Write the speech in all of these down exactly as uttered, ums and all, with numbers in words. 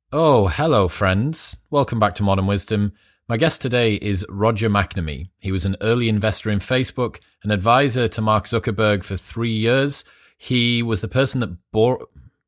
Oh, hello, friends. Welcome back to Modern Wisdom. My guest today is Roger McNamee. He was an early investor in Facebook, an advisor to Mark Zuckerberg for three years. He was the person that bought,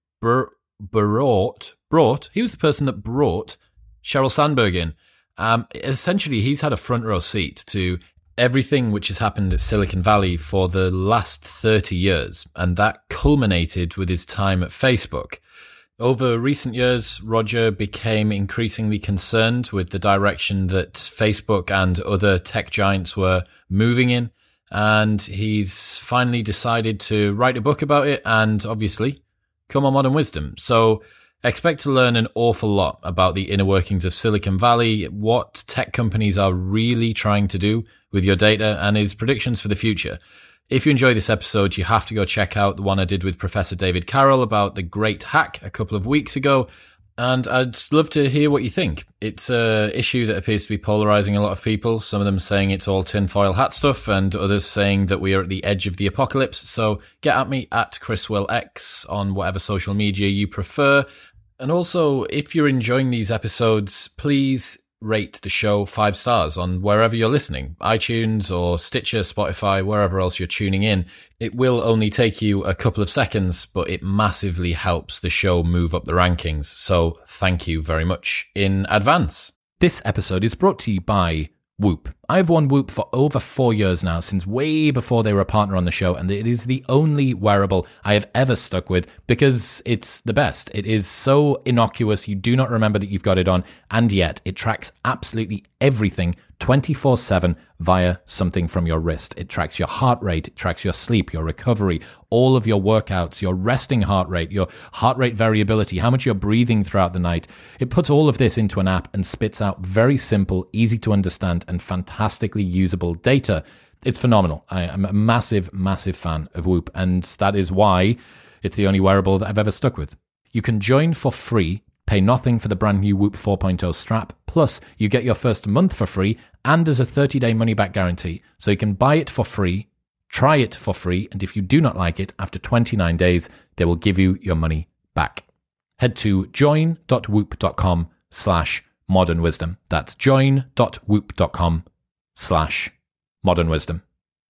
brought, brought, he was the person that brought Sheryl Sandberg in. Um, essentially, he's had a front row seat to everything which has happened at Silicon Valley for the last thirty years, and that culminated with his time at Facebook. Over recent years, Roger became increasingly concerned with the direction that Facebook and other tech giants were moving in, and he's finally decided to write a book about it and obviously come on Modern Wisdom. So expect to learn an awful lot about the inner workings of Silicon Valley, what tech companies are really trying to do with your data, and his predictions for the future. If you enjoy this episode, you have to go check out the one I did with Professor David Carroll about the Great Hack a couple of weeks ago. And I'd love to hear what you think. It's an issue that appears to be polarizing a lot of people. Some of them saying it's all tinfoil hat stuff, and others saying that we are at the edge of the apocalypse. So get at me at ChrisWillX on whatever social media you prefer. And also, if you're enjoying these episodes, please rate the show five stars on wherever you're listening, iTunes or Stitcher, Spotify, wherever else you're tuning in. It will only take you a couple of seconds, but it massively helps the show move up the rankings. So thank you very much in advance. This episode is brought to you by Whoop. I've worn Whoop for over four years now, since way before they were a partner on the show, and it is the only wearable I have ever stuck with because it's the best. It is so innocuous, you do not remember that you've got it on, and yet it tracks absolutely everything twenty-four seven via something from your wrist. It tracks your heart rate, it tracks your sleep, your recovery, all of your workouts, your resting heart rate, your heart rate variability, how much you're breathing throughout the night. It puts all of this into an app and spits out very simple, easy to understand, and fantastically usable data. It's phenomenal. I am a massive, massive fan of Whoop, and that is why it's the only wearable that I've ever stuck with. You can join for free, pay nothing for the brand new Whoop four point oh strap, plus you get your first month for free, and there's a thirty-day money-back guarantee. So you can buy it for free, try it for free, and if you do not like it, after twenty-nine days, they will give you your money back. Head to join.whoop.com slash modern wisdom. That's join.whoop.com slash modern wisdom.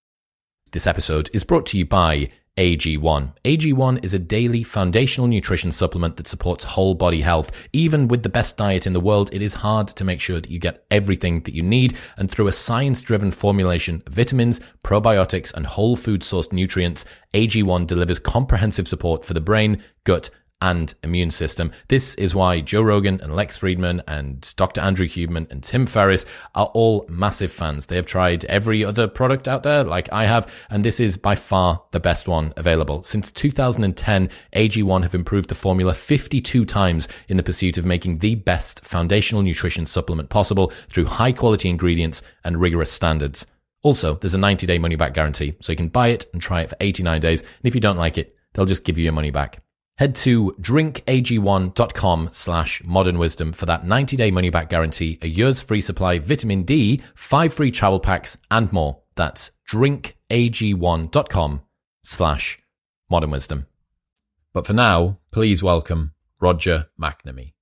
This episode is brought to you by A G one. A G one is a daily foundational nutrition supplement that supports whole body health. Even with the best diet in the world, it is hard to make sure that you get everything that you need, and through a science-driven formulation of vitamins, probiotics, and whole food sourced nutrients, A G one delivers comprehensive support for the brain, gut, and immune system. This is why Joe Rogan and Lex Fridman and Doctor Andrew Huberman and Tim Ferriss are all massive fans. They have tried every other product out there like I have, and this is by far the best one available. Since two thousand ten, A G one have improved the formula fifty-two times in the pursuit of making the best foundational nutrition supplement possible through high quality ingredients and rigorous standards. Also, there's a ninety-day money-back guarantee, so you can buy it and try it for eighty-nine days, and if you don't like it, they'll just give you your money back. Head to drinkag1.com slash modern wisdom for that ninety-day money-back guarantee, a year's free supply, vitamin D, five free travel packs, and more. That's drinkag1.com slash modern wisdom. But for now, please welcome Roger McNamee.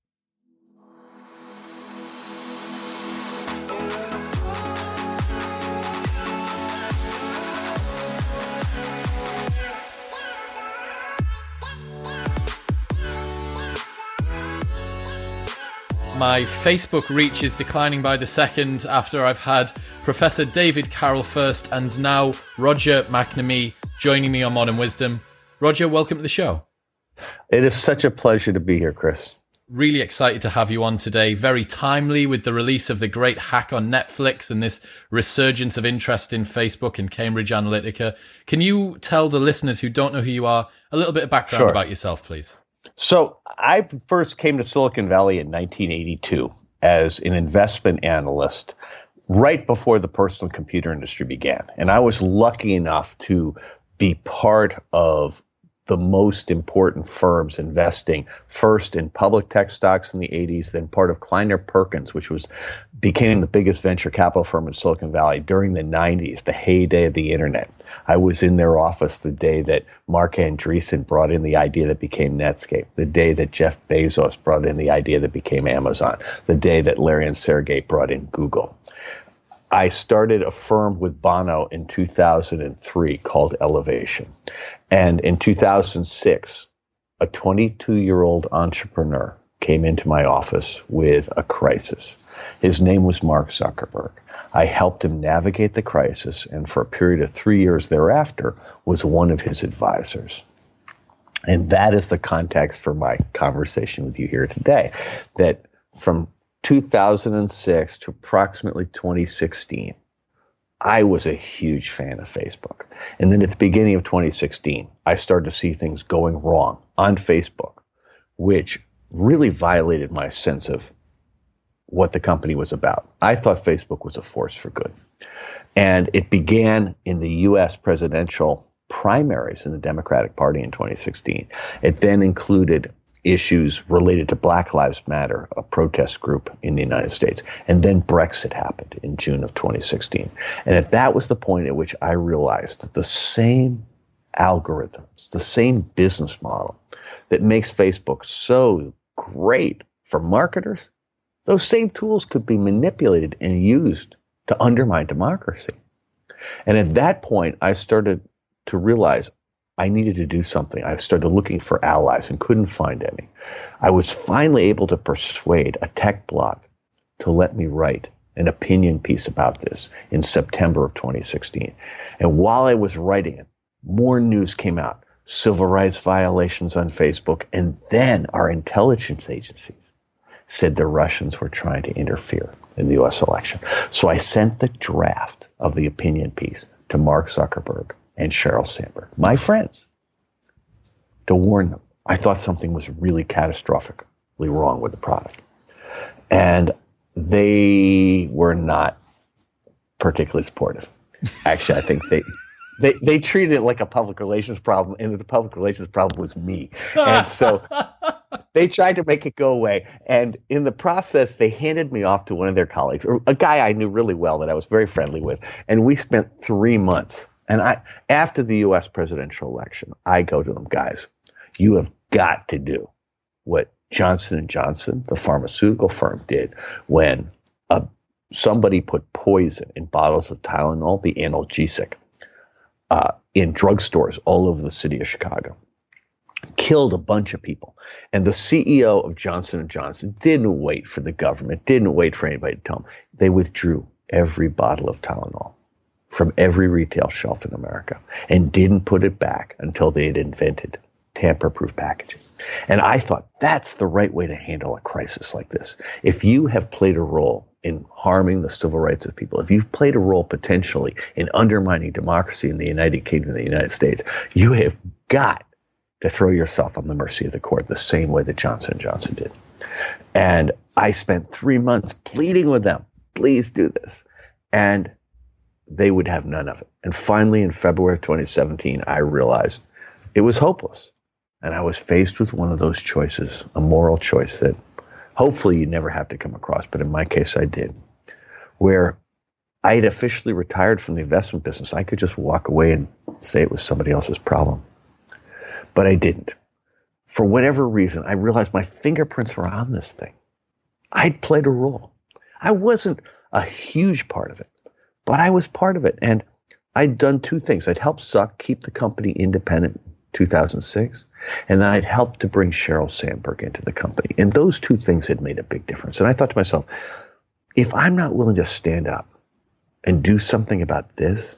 My Facebook reach is declining by the second after I've had Professor David Carroll first and now Roger McNamee joining me on Modern Wisdom. Roger, welcome to the show. It is such a pleasure to be here, Chris. Really excited to have you on today. Very timely with the release of The Great Hack on Netflix and this resurgence of interest in Facebook and Cambridge Analytica. Can you tell the listeners who don't know who you are a little bit of background Sure. about yourself, please? So I first came to Silicon Valley in nineteen eighty-two as an investment analyst right before the personal computer industry began. And I was lucky enough to be part of the most important firms investing first in public tech stocks in the eighties, then part of Kleiner Perkins, which was became the biggest venture capital firm in Silicon Valley during the nineties, the heyday of the internet. I was in their office the day that Mark Andreessen brought in the idea that became Netscape, the day that Jeff Bezos brought in the idea that became Amazon, the day that Larry and Sergey brought in Google. I started a firm with Bono in two thousand three called Elevation. And in two thousand six, a twenty-two-year-old entrepreneur came into my office with a crisis. His name was Mark Zuckerberg. I helped him navigate the crisis, and for a period of three years thereafter was one of his advisors. And that is the context for my conversation with you here today, that from two thousand six to approximately twenty sixteen, I was a huge fan of Facebook. And then at the beginning of twenty sixteen, I started to see things going wrong on Facebook, which really violated my sense of what the company was about. I thought Facebook was a force for good. And it began in the U S presidential primaries in the Democratic Party in twenty sixteen. It then included issues related to Black Lives Matter, a protest group in the United States. And then Brexit happened in June of twenty sixteen. And if that was the point at which I realized that the same algorithms, the same business model that makes Facebook so great for marketers, those same tools could be manipulated and used to undermine democracy. And at that point, I started to realize I needed to do something. I started looking for allies and couldn't find any. I was finally able to persuade a tech blog to let me write an opinion piece about this in September of twenty sixteen. And while I was writing it, more news came out, civil rights violations on Facebook, and then our intelligence agencies said the Russians were trying to interfere in the U S election. So I sent the draft of the opinion piece to Mark Zuckerberg and Sheryl Sandberg, my friends, to warn them. I thought something was really catastrophically wrong with the product. And they were not particularly supportive. Actually, I think they, they, they treated it like a public relations problem, and the public relations problem was me. And so they tried to make it go away. And in the process, they handed me off to one of their colleagues, or a guy I knew really well that I was very friendly with. And we spent three months. And I, after the U S presidential election, I go to them, guys, you have got to do what Johnson and Johnson, the pharmaceutical firm, did when a, somebody put poison in bottles of Tylenol, the analgesic, uh, in drugstores all over the city of Chicago. Killed a bunch of people. And the C E O of Johnson and Johnson didn't wait for the government, didn't wait for anybody to tell them. They withdrew every bottle of Tylenol from every retail shelf in America and didn't put it back until they had invented tamper-proof packaging. And I thought that's the right way to handle a crisis like this. If you have played a role in harming the civil rights of people, if you've played a role potentially in undermining democracy in the United Kingdom and the United States, you have got to throw yourself on the mercy of the court the same way that Johnson and Johnson did. And I spent three months pleading with them, please do this. And they would have none of it. And finally, in February of twenty seventeen, I realized it was hopeless. And I was faced with one of those choices, a moral choice that hopefully you never have to come across, but in my case, I did, where I had officially retired from the investment business. I could just walk away and say it was somebody else's problem. But I didn't. For whatever reason, I realized my fingerprints were on this thing. I'd played a role. I wasn't a huge part of it, but I was part of it. And I'd done two things. I'd helped Zuck keep the company independent in two thousand six, and then I'd helped to bring Sheryl Sandberg into the company. And those two things had made a big difference. And I thought to myself, if I'm not willing to stand up and do something about this,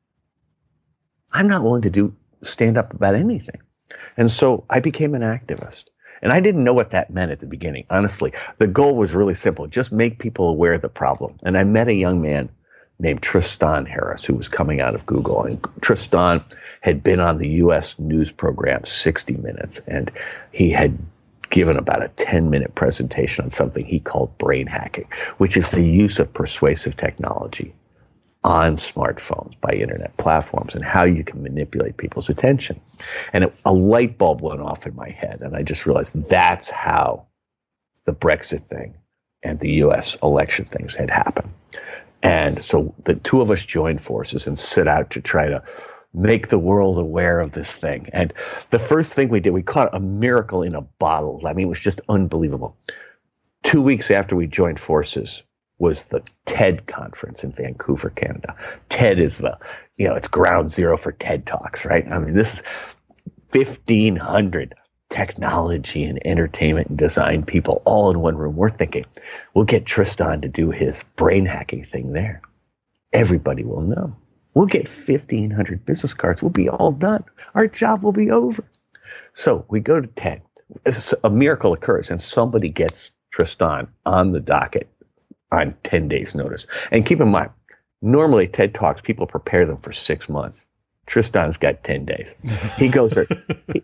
I'm not willing to do stand up about anything. And so I became an activist. And I didn't know what that meant at the beginning. Honestly, the goal was really simple. Just make people aware of the problem. And I met a young man named Tristan Harris, who was coming out of Google. And Tristan had been on the U S news program sixty minutes, and he had given about a ten-minute presentation on something he called brain hacking, which is the use of persuasive technology on smartphones by internet platforms and how you can manipulate people's attention. And it, a light bulb went off in my head, and I just realized that's how the Brexit thing and the U S election things had happened. And so the two of us joined forces and set out to try to make the world aware of this thing. And the first thing we did, we caught a miracle in a bottle. I mean, it was just unbelievable. Two weeks after we joined forces was the TED conference in Vancouver, Canada. TED is the, you know, it's ground zero for TED Talks, right? I mean, this is fifteen hundred technology and entertainment and design people all in one room. We're thinking, we'll get Tristan to do his brain hacking thing there. Everybody will know. We'll get fifteen hundred business cards. We'll be all done. Our job will be over. So we go to TED. A miracle occurs, and somebody gets Tristan on the docket on ten days notice. And keep in mind, normally TED Talks, people prepare them for six months. Tristan's got ten days. He goes there. he,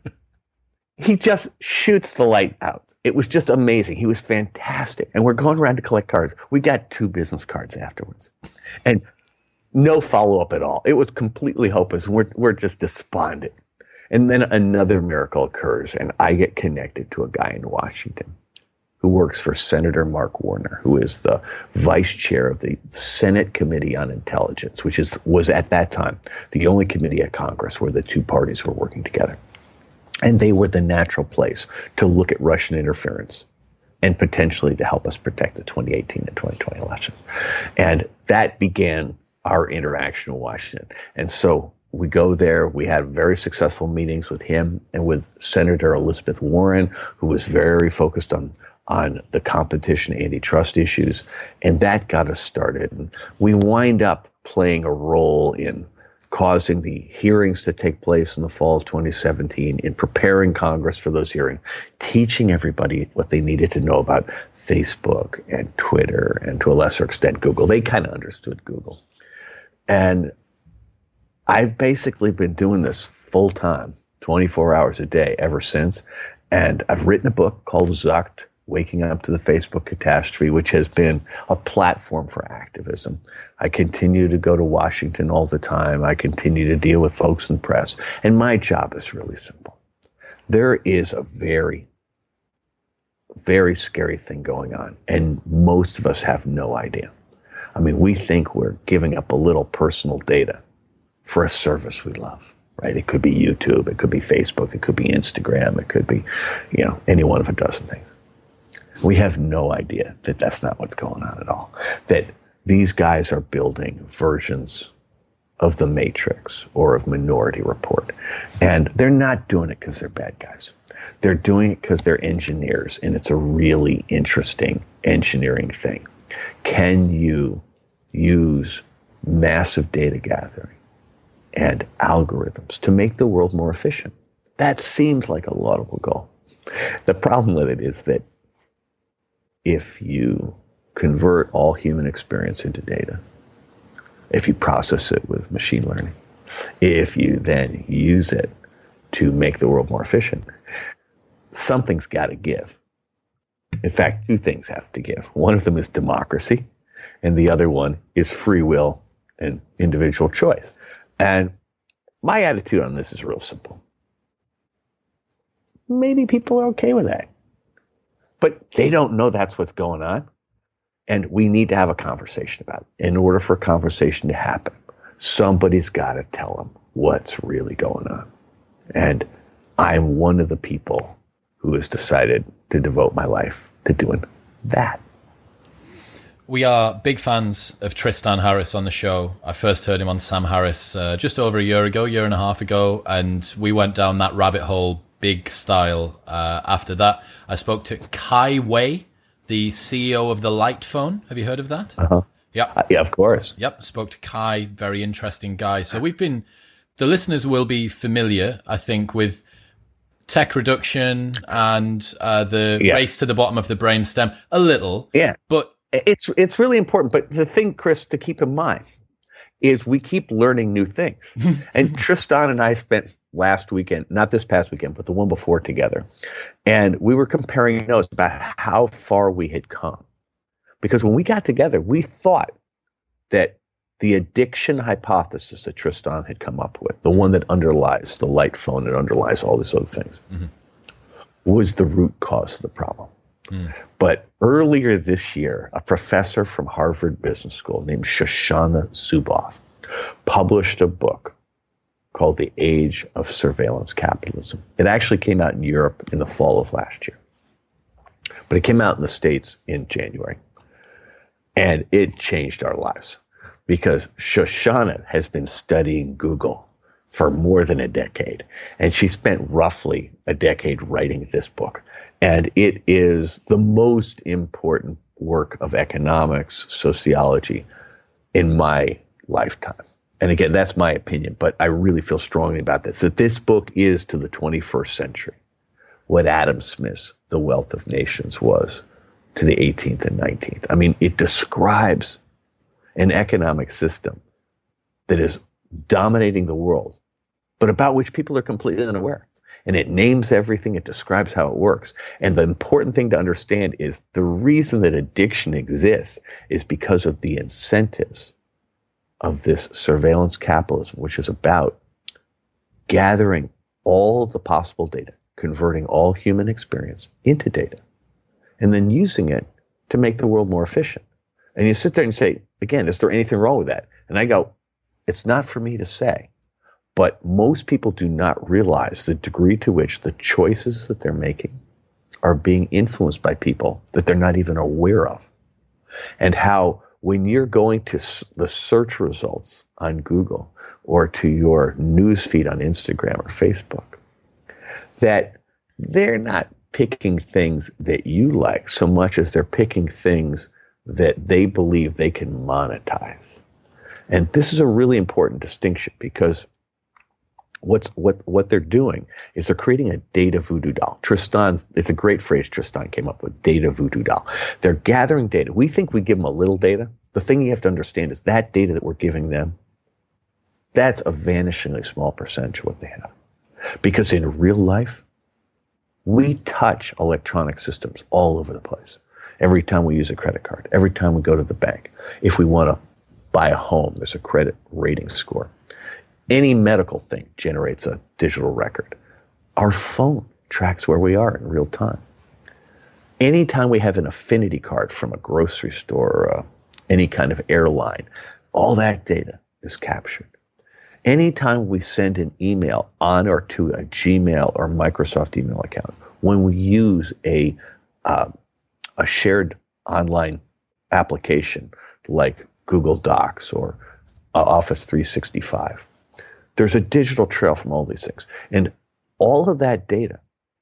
he just shoots the light out. It was just amazing. He was fantastic. And we're going around to collect cards. We got two business cards afterwards. And no follow-up at all. It was completely hopeless. We're, we're just despondent. And then another miracle occurs, and I get connected to a guy in Washington who works for Senator Mark Warner, who is the vice chair of the Senate Committee on Intelligence, which is was at that time the only committee at Congress where the two parties were working together. And they were the natural place to look at Russian interference and potentially to help us protect the twenty eighteen and twenty twenty elections. And that began our interaction in Washington. And so we go there. We had very successful meetings with him and with Senator Elizabeth Warren, who was very focused on on the competition antitrust issues. And that got us started. And we wind up playing a role in causing the hearings to take place in the fall of twenty seventeen, in preparing Congress for those hearings, teaching everybody what they needed to know about Facebook and Twitter and to a lesser extent Google. They kind of understood Google. And I've basically been doing this full time, twenty-four hours a day ever since. And I've written a book called Zucked, Waking Up to the Facebook Catastrophe, which has been a platform for activism. I continue to go to Washington all the time. I continue to deal with folks in the press. And my job is really simple. There is a very, very scary thing going on, and most of us have no idea. I mean, we think we're giving up a little personal data for a service we love, right? It could be YouTube, it could be Facebook, it could be Instagram, it could be, you know, any one of a dozen things. We have no idea that that's not what's going on at all. That these guys are building versions of the Matrix or of Minority Report. And they're not doing it because they're bad guys. They're doing it because they're engineers, and it's a really interesting engineering thing. Can you use massive data gathering and algorithms to make the world more efficient? That seems like a laudable goal. The problem with it is that if you convert all human experience into data, if you process it with machine learning, if you then use it to make the world more efficient, something's got to give. In fact, two things have to give. One of them is democracy, and the other one is free will and individual choice. And my attitude on this is real simple. Maybe people are okay with that. But they don't know that's what's going on. And we need to have a conversation about it. In order for a conversation to happen, somebody's got to tell them what's really going on. And I'm one of the people who has decided to devote my life to doing that. We are big fans of Tristan Harris on the show. I first heard him on Sam Harris uh, just over a year ago, year and a half ago, and we went down that rabbit hole big style. Uh, after that, I spoke to Kai Wei, the C E O of the Light Phone. Have you heard of that? Uh-huh. Yeah. Uh, yeah, of course. Yep. Spoke to Kai, very interesting guy. So we've been, the listeners will be familiar, I think, with tech reduction and uh, the yeah. race to the bottom of the brainstem a little. Yeah. But it's it's really important. But the thing, Chris, to keep in mind is we keep learning new things. And Tristan and I spent last weekend, not this past weekend, but the one before together. And we were comparing notes about how far we had come. Because when we got together, we thought that the addiction hypothesis that Tristan had come up with, the one that underlies the light phone, that underlies all these other things, mm-hmm. was the root cause of the problem. Mm. But earlier this year, a professor from Harvard Business School named Shoshana Zuboff published a book called The Age of Surveillance Capitalism. It actually came out in Europe in the fall of last year, but it came out in the States in January. And it changed our lives because Shoshana has been studying Google for more than a decade. And she spent roughly a decade writing this book. And it is the most important work of economics, sociology in my lifetime. And again, that's my opinion, but I really feel strongly about this, that this book is to the twenty-first century what Adam Smith's The Wealth of Nations was to the eighteenth and nineteenth. I mean, it describes an economic system that is dominating the world, but about which people are completely unaware. And it names everything. It describes how it works. And the important thing to understand is the reason that addiction exists is because of the incentives of this surveillance capitalism, which is about gathering all the possible data, converting all human experience into data, and then using it to make the world more efficient. And you sit there and say, again, is there anything wrong with that? And I go, it's not for me to say. But most people do not realize the degree to which the choices that they're making are being influenced by people that they're not even aware of. And how when you're going to the search results on Google or to your news feed on Instagram or Facebook, that they're not picking things that you like so much as they're picking things that they believe they can monetize. And this is a really important distinction because What's what what they're doing is they're creating a data voodoo doll. Tristan, it's a great phrase Tristan came up with, data voodoo doll. They're gathering data. We think we give them a little data. The thing you have to understand is that data that we're giving them, that's a vanishingly small percentage of what they have. Because in real life, we touch electronic systems all over the place. Every time we use a credit card, every time we go to the bank, if we want to buy a home, there's a credit rating score. Any medical thing generates a digital record. Our phone tracks where we are in real time. Anytime we have an affinity card from a grocery store or a, any kind of airline, all that data is captured. Anytime we send an email on or to a Gmail or Microsoft email account, when we use a uh, a shared online application like Google Docs or uh, Office three sixty-five, there's a digital trail from all these things. And all of that data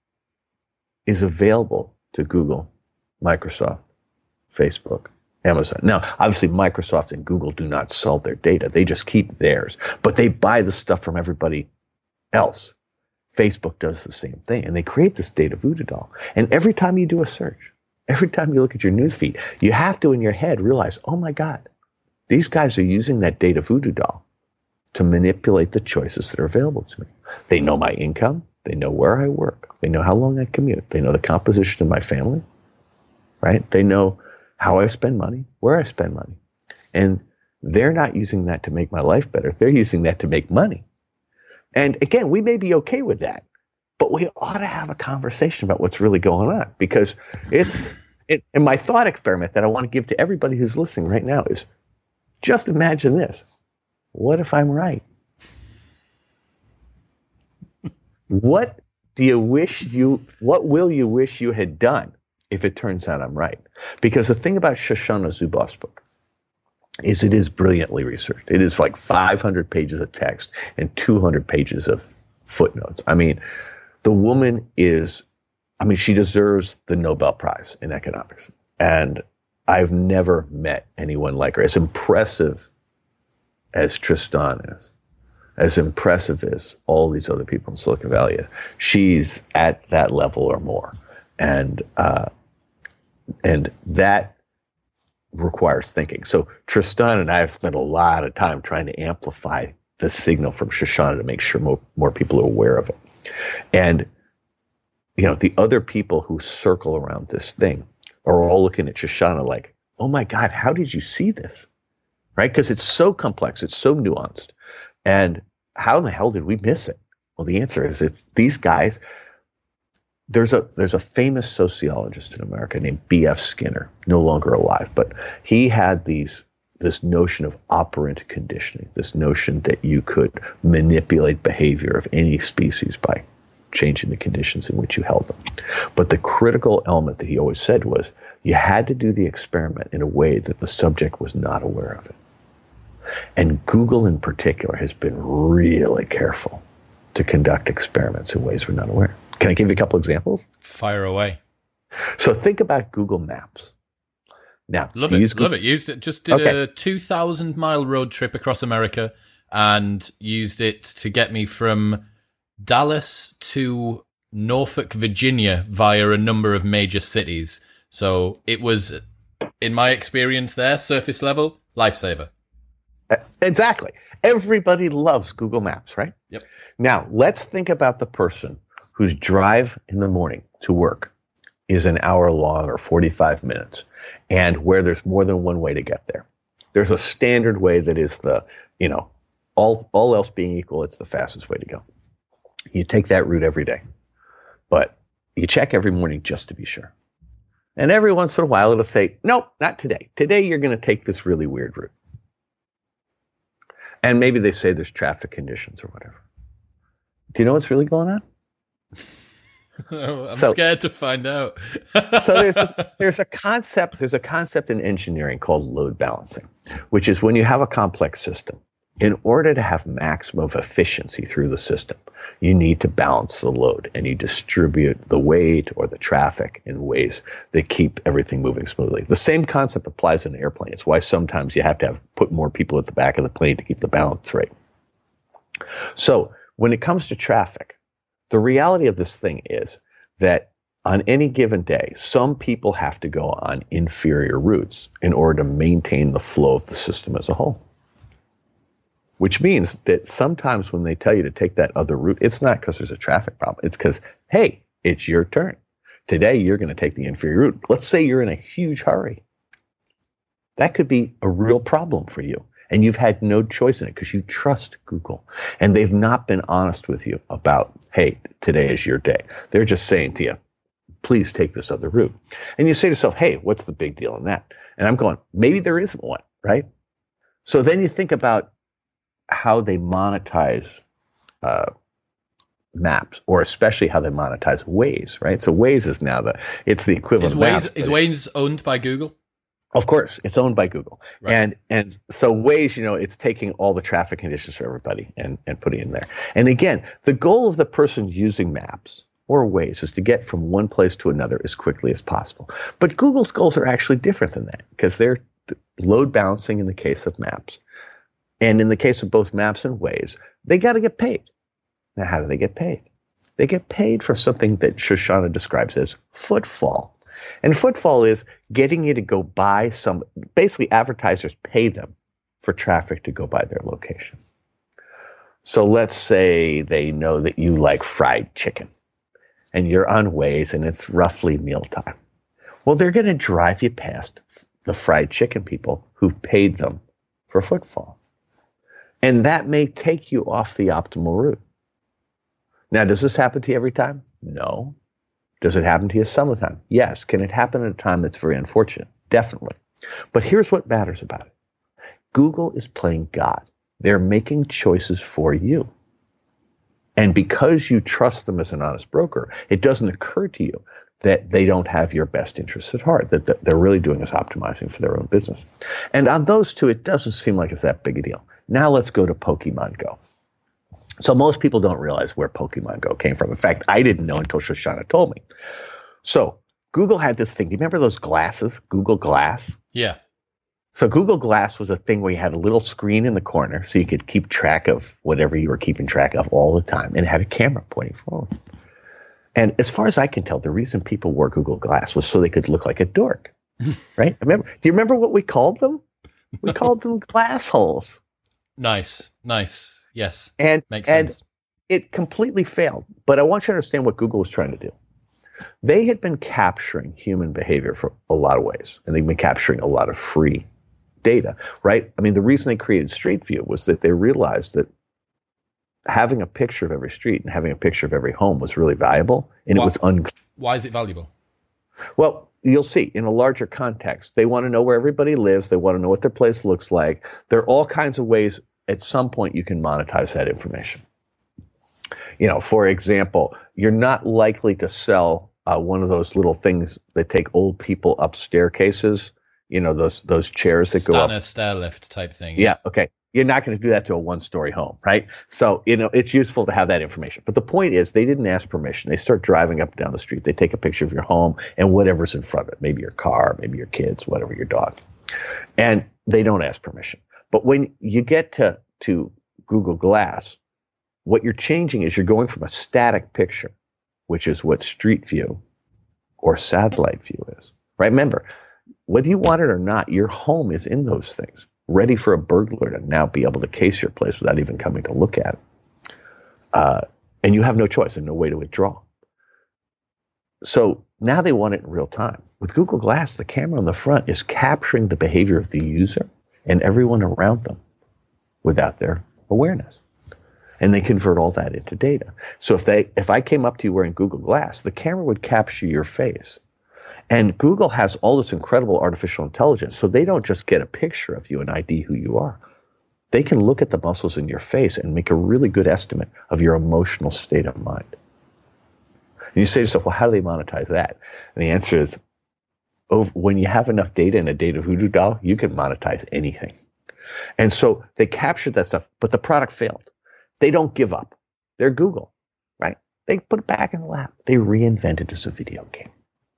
is available to Google, Microsoft, Facebook, Amazon. Now, obviously, Microsoft and Google do not sell their data. They just keep theirs. But they buy the stuff from everybody else. Facebook does the same thing. And they create this data voodoo doll. And every time you do a search, every time you look at your newsfeed, you have to, in your head, realize, oh, my God, these guys are using that data voodoo doll to manipulate the choices that are available to me. They know my income. They know where I work. They know how long I commute. They know the composition of my family, right? They know how I spend money, where I spend money. And they're not using that to make my life better. They're using that to make money. And again, we may be okay with that, but we ought to have a conversation about what's really going on because it's, it, and my thought experiment that I want to give to everybody who's listening right now is just imagine this. What if I'm right? What do you wish you, what will you wish you had done if it turns out I'm right? Because the thing about Shoshana Zuboff's book is it is brilliantly researched. It is like five hundred pages of text and two hundred pages of footnotes. I mean, the woman is, I mean, she deserves the Nobel Prize in economics. And I've never met anyone like her. As impressive as Tristan is, as impressive as all these other people in Silicon Valley is, she's at that level or more. And uh, and that requires thinking. So Tristan and I have spent a lot of time trying to amplify the signal from Shoshana to make sure more, more people are aware of it. And, you know, the other people who circle around this thing are all looking at Shoshana like, oh my God, how did you see this? right? Because it's so complex, it's so nuanced. And how in the hell did we miss it? Well, the answer is it's these guys. There's a there's a famous sociologist in America named B F Skinner, no longer alive, but he had these this notion of operant conditioning, this notion that you could manipulate behavior of any species by changing the conditions in which you held them. But the critical element that he always said was you had to do the experiment in a way that the subject was not aware of it. And Google in particular has been really careful to conduct experiments in ways we're not aware. Can I give you a couple examples? Fire away. So think about Google Maps. Now, love it, love it. Used it. Just did okay. a two thousand mile road trip across America and used it to get me from Dallas to Norfolk, Virginia via a number of major cities. So it was, in my experience there, surface level, lifesaver. Exactly. Everybody loves Google Maps, right? Yep. Now, let's think about the person whose drive in the morning to work is an hour long or forty-five minutes, and where there's more than one way to get there. There's a standard way that is the, you know, all all else being equal, it's the fastest way to go. You take that route every day, but you check every morning just to be sure. And every once in a while, it'll say, nope, not today. Today, you're going to take this really weird route. And maybe they say there's traffic conditions or whatever. Do you know what's really going on? Oh, I'm so, scared to find out. so there's this, there's a concept there's a concept in engineering called load balancing, which is when you have a complex system, in order to have maximum efficiency through the system, you need to balance the load and you distribute the weight or the traffic in ways that keep everything moving smoothly. The same concept applies in an airplane. It's why sometimes you have to have put more people at the back of the plane to keep the balance right. So when it comes to traffic, the reality of this thing is that on any given day, some people have to go on inferior routes in order to maintain the flow of the system as a whole. Which means that sometimes when they tell you to take that other route, it's not because there's a traffic problem. It's because, hey, it's your turn. Today, you're going to take the inferior route. Let's say you're in a huge hurry. That could be a real problem for you. And you've had no choice in it because you trust Google. And they've not been honest with you about, hey, today is your day. They're just saying to you, please take this other route. And you say to yourself, hey, what's the big deal in that? And I'm going, maybe there isn't one, right? So then you think about how they monetize uh, maps, or especially how they monetize Waze, right? So Waze is now the, it's the equivalent is of maps. Waze, is Waze owned by Google? Of course, it's owned by Google. Right. And and so Waze, you know, it's taking all the traffic conditions for everybody and, and putting it in there. And again, the goal of the person using maps or Waze is to get from one place to another as quickly as possible. But Google's goals are actually different than that because they're load balancing in the case of maps. And in the case of both Maps and Waze, they got to get paid. Now, how do they get paid? They get paid for something that Shoshana describes as footfall. And footfall is getting you to go buy some, basically advertisers pay them for traffic to go by their location. So let's say they know that you like fried chicken and you're on Waze and it's roughly mealtime. Well, they're going to drive you past the fried chicken people who've paid them for footfall. And that may take you off the optimal route. Now, does this happen to you every time? No. Does it happen to you some of the time? Yes. Can it happen at a time that's very unfortunate? Definitely. But here's what matters about it. Google is playing God. They're making choices for you. And because you trust them as an honest broker, it doesn't occur to you that they don't have your best interests at heart, that, that they're really doing is optimizing for their own business. And on those two, it doesn't seem like it's that big a deal. Now let's go to Pokemon Go. So most people don't realize where Pokemon Go came from. In fact, I didn't know until Shoshana told me. So Google had this thing. Do you remember those glasses, Google Glass? Yeah. So Google Glass was a thing where you had a little screen in the corner so you could keep track of whatever you were keeping track of all the time, and it had a camera pointing forward. And as far as I can tell, the reason people wore Google Glass was so they could look like a dork, right? Remember? Do you remember what we called them? We called them glass holes. Nice, nice. Yes, and makes and sense. It completely failed. But I want you to understand what Google was trying to do. They had been capturing human behavior for a lot of ways, and they've been capturing a lot of free data, right? I mean, the reason they created Street View was that they realized that having a picture of every street and having a picture of every home was really valuable, and why, it was unclear. Why is it valuable? Well, you'll see in a larger context, they want to know where everybody lives. They want to know what their place looks like. There are all kinds of ways at some point you can monetize that information. You know, for example, you're not likely to sell uh, one of those little things that take old people up staircases. You know, those those chairs that go up. Stanner stair lift type thing. Yeah. Okay. You're not going to do that to a one-story home, right? So, you know, it's useful to have that information. But the point is, they didn't ask permission. They start driving up and down the street. They take a picture of your home and whatever's in front of it, maybe your car, maybe your kids, whatever, your dog. And they don't ask permission. But when you get to, to Google Glass, what you're changing is you're going from a static picture, which is what Street View or satellite view is, right? Remember, whether you want it or not, your home is in those things, ready for a burglar to now be able to case your place without even coming to look at it. Uh, and you have no choice and no way to withdraw. So now they want it in real time. With Google Glass, the camera on the front is capturing the behavior of the user and everyone around them without their awareness. And they convert all that into data. So if they, if I came up to you wearing Google Glass, the camera would capture your face. And Google has all this incredible artificial intelligence, so they don't just get a picture of you and I D who you are. They can look at the muscles in your face and make a really good estimate of your emotional state of mind. And you say to yourself, well, how do they monetize that? And the answer is, over, when you have enough data in a data voodoo doll, you can monetize anything. And so they captured that stuff, but the product failed. They don't give up. They're Google, right? They put it back in the lab. They reinvented it as a video game.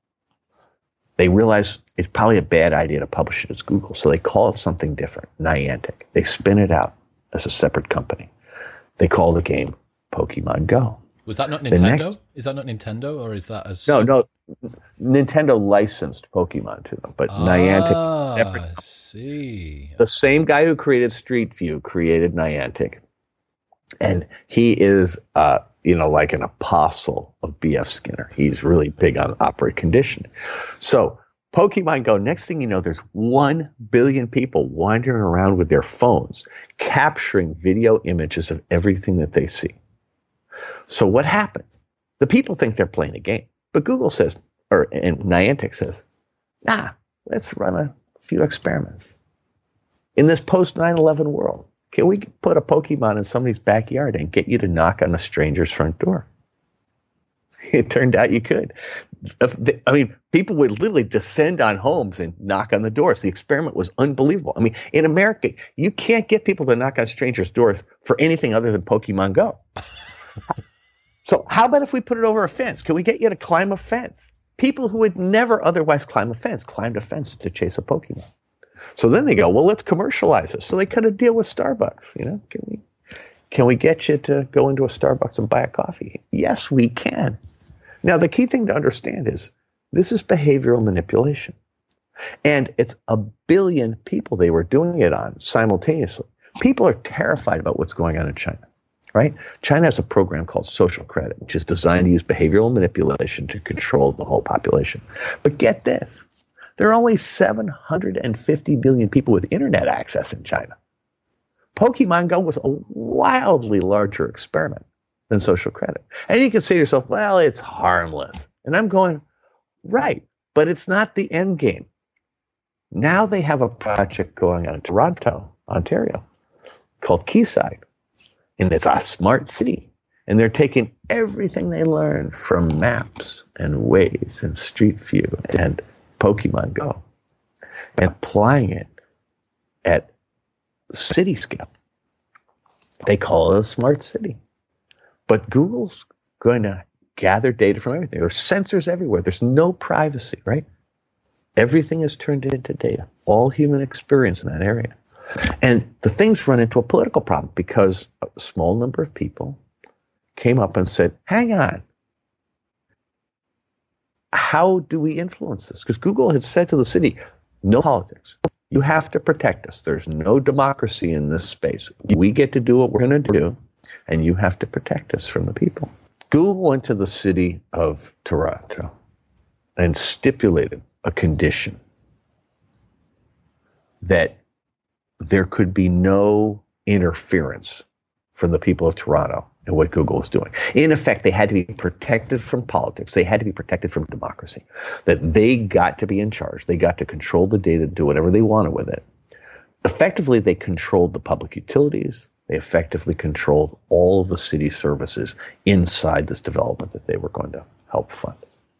They realize it's probably a bad idea to publish it as Google, so they call it something different, Niantic. They spin it out as a separate company. They call the game Pokemon Go. Was that not Nintendo? Next, is that not Nintendo, or is that a... No, no. Nintendo licensed Pokemon to them, but ah, Niantic is separate. I see. The same guy who created Street View created Niantic, and he is... Uh, you know, like an apostle of B F Skinner. He's really big on operant conditioning. So Pokemon Go, next thing you know, there's one billion people wandering around with their phones, capturing video images of everything that they see. So what happens? The people think they're playing a game, but Google says, or and Niantic says, nah, let's run a few experiments. In this post nine eleven world, can we put a Pokemon in somebody's backyard and get you to knock on a stranger's front door? It turned out you could. I mean, people would literally descend on homes and knock on the doors. The experiment was unbelievable. I mean, in America, you can't get people to knock on strangers' doors for anything other than Pokemon Go. So how about if we put it over a fence? Can we get you to climb a fence? People who would never otherwise climb a fence climbed a fence to chase a Pokemon. So then they go, well, let's commercialize this. So they cut a deal with Starbucks. You know, can we, can we get you to go into a Starbucks and buy a coffee? Yes, we can. Now, the key thing to understand is this is behavioral manipulation. And it's a billion people they were doing it on simultaneously. People are terrified about what's going on in China, right? China has a program called Social Credit, which is designed to use behavioral manipulation to control the whole population. But get this. There are only seven hundred fifty million people with internet access in China. Pokemon Go was a wildly larger experiment than Social Credit. And you can say to yourself, well, it's harmless. And I'm going, right, but it's not the end game. Now they have a project going on in Toronto, Ontario, called Quayside. And it's a smart city. And they're taking everything they learned from maps and Waze and Street View and Pokemon Go and applying it at city scale. They call it a smart city. But Google's going to gather data from everything. There's sensors everywhere. There's no privacy, right? Everything is turned into data, all human experience in that area. And the things run into a political problem because a small number of people came up and said, hang on. How do we influence this? Because Google had said to the city, no politics. You have to protect us. There's no democracy in this space. We get to do what we're going to do, and you have to protect us from the people. Google went to the city of Toronto and stipulated a condition that there could be no interference from the people of Toronto in what Google is doing. In effect, they had to be protected from politics. They had to be protected from democracy. That they got to be in charge. They got to control the data, do whatever they wanted with it. Effectively, they controlled the public utilities. They effectively controlled all of the city services inside this development that they were going to help fund.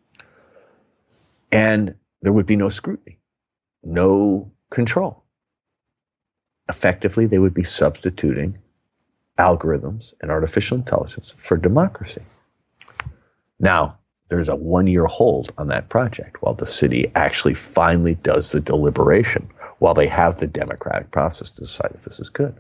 And there would be no scrutiny, no control. Effectively, they would be substituting algorithms and artificial intelligence for democracy. Now, there's a one-year hold on that project while the city actually finally does the deliberation, while they have the democratic process to decide if this is good.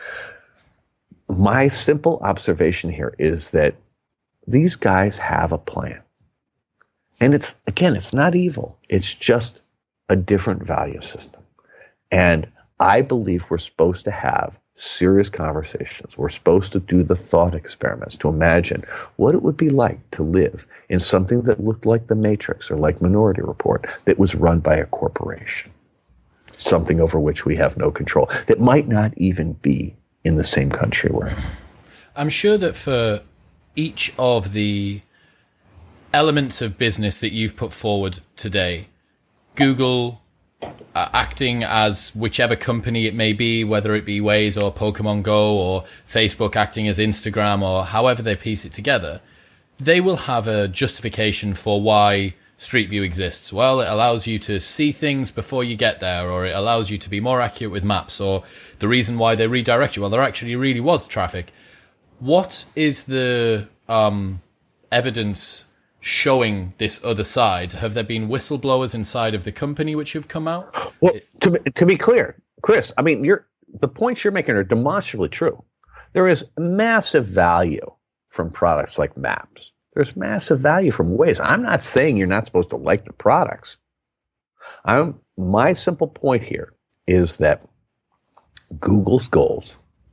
My simple observation here is that these guys have a plan. And it's, again, it's not evil. It's just a different value system. And I believe we're supposed to have serious conversations. We're supposed to do the thought experiments to imagine what it would be like to live in something that looked like The Matrix or like Minority Report that was run by a corporation, something over which we have no control, that might not even be in the same country we're in. I'm sure that for each of the elements of business that you've put forward today, Google uh, acting as whichever company it may be, whether it be Waze or Pokemon Go, or Facebook acting as Instagram, or however they piece it together, they will have a justification for why Street View exists. Well, it allows you to see things before you get there, or it allows you to be more accurate with maps, or the reason why they redirect you. Well, there actually really was traffic. What is the um, evidence showing this other side? Have there been whistleblowers inside of the company which have come out? Well, to, to be clear, Chris, I mean, you're, the points you're making are demonstrably true. There is massive value from products like Maps. There's massive value from Waze. I'm not saying you're not supposed to like the products. I'm, my simple point here is that Google's goals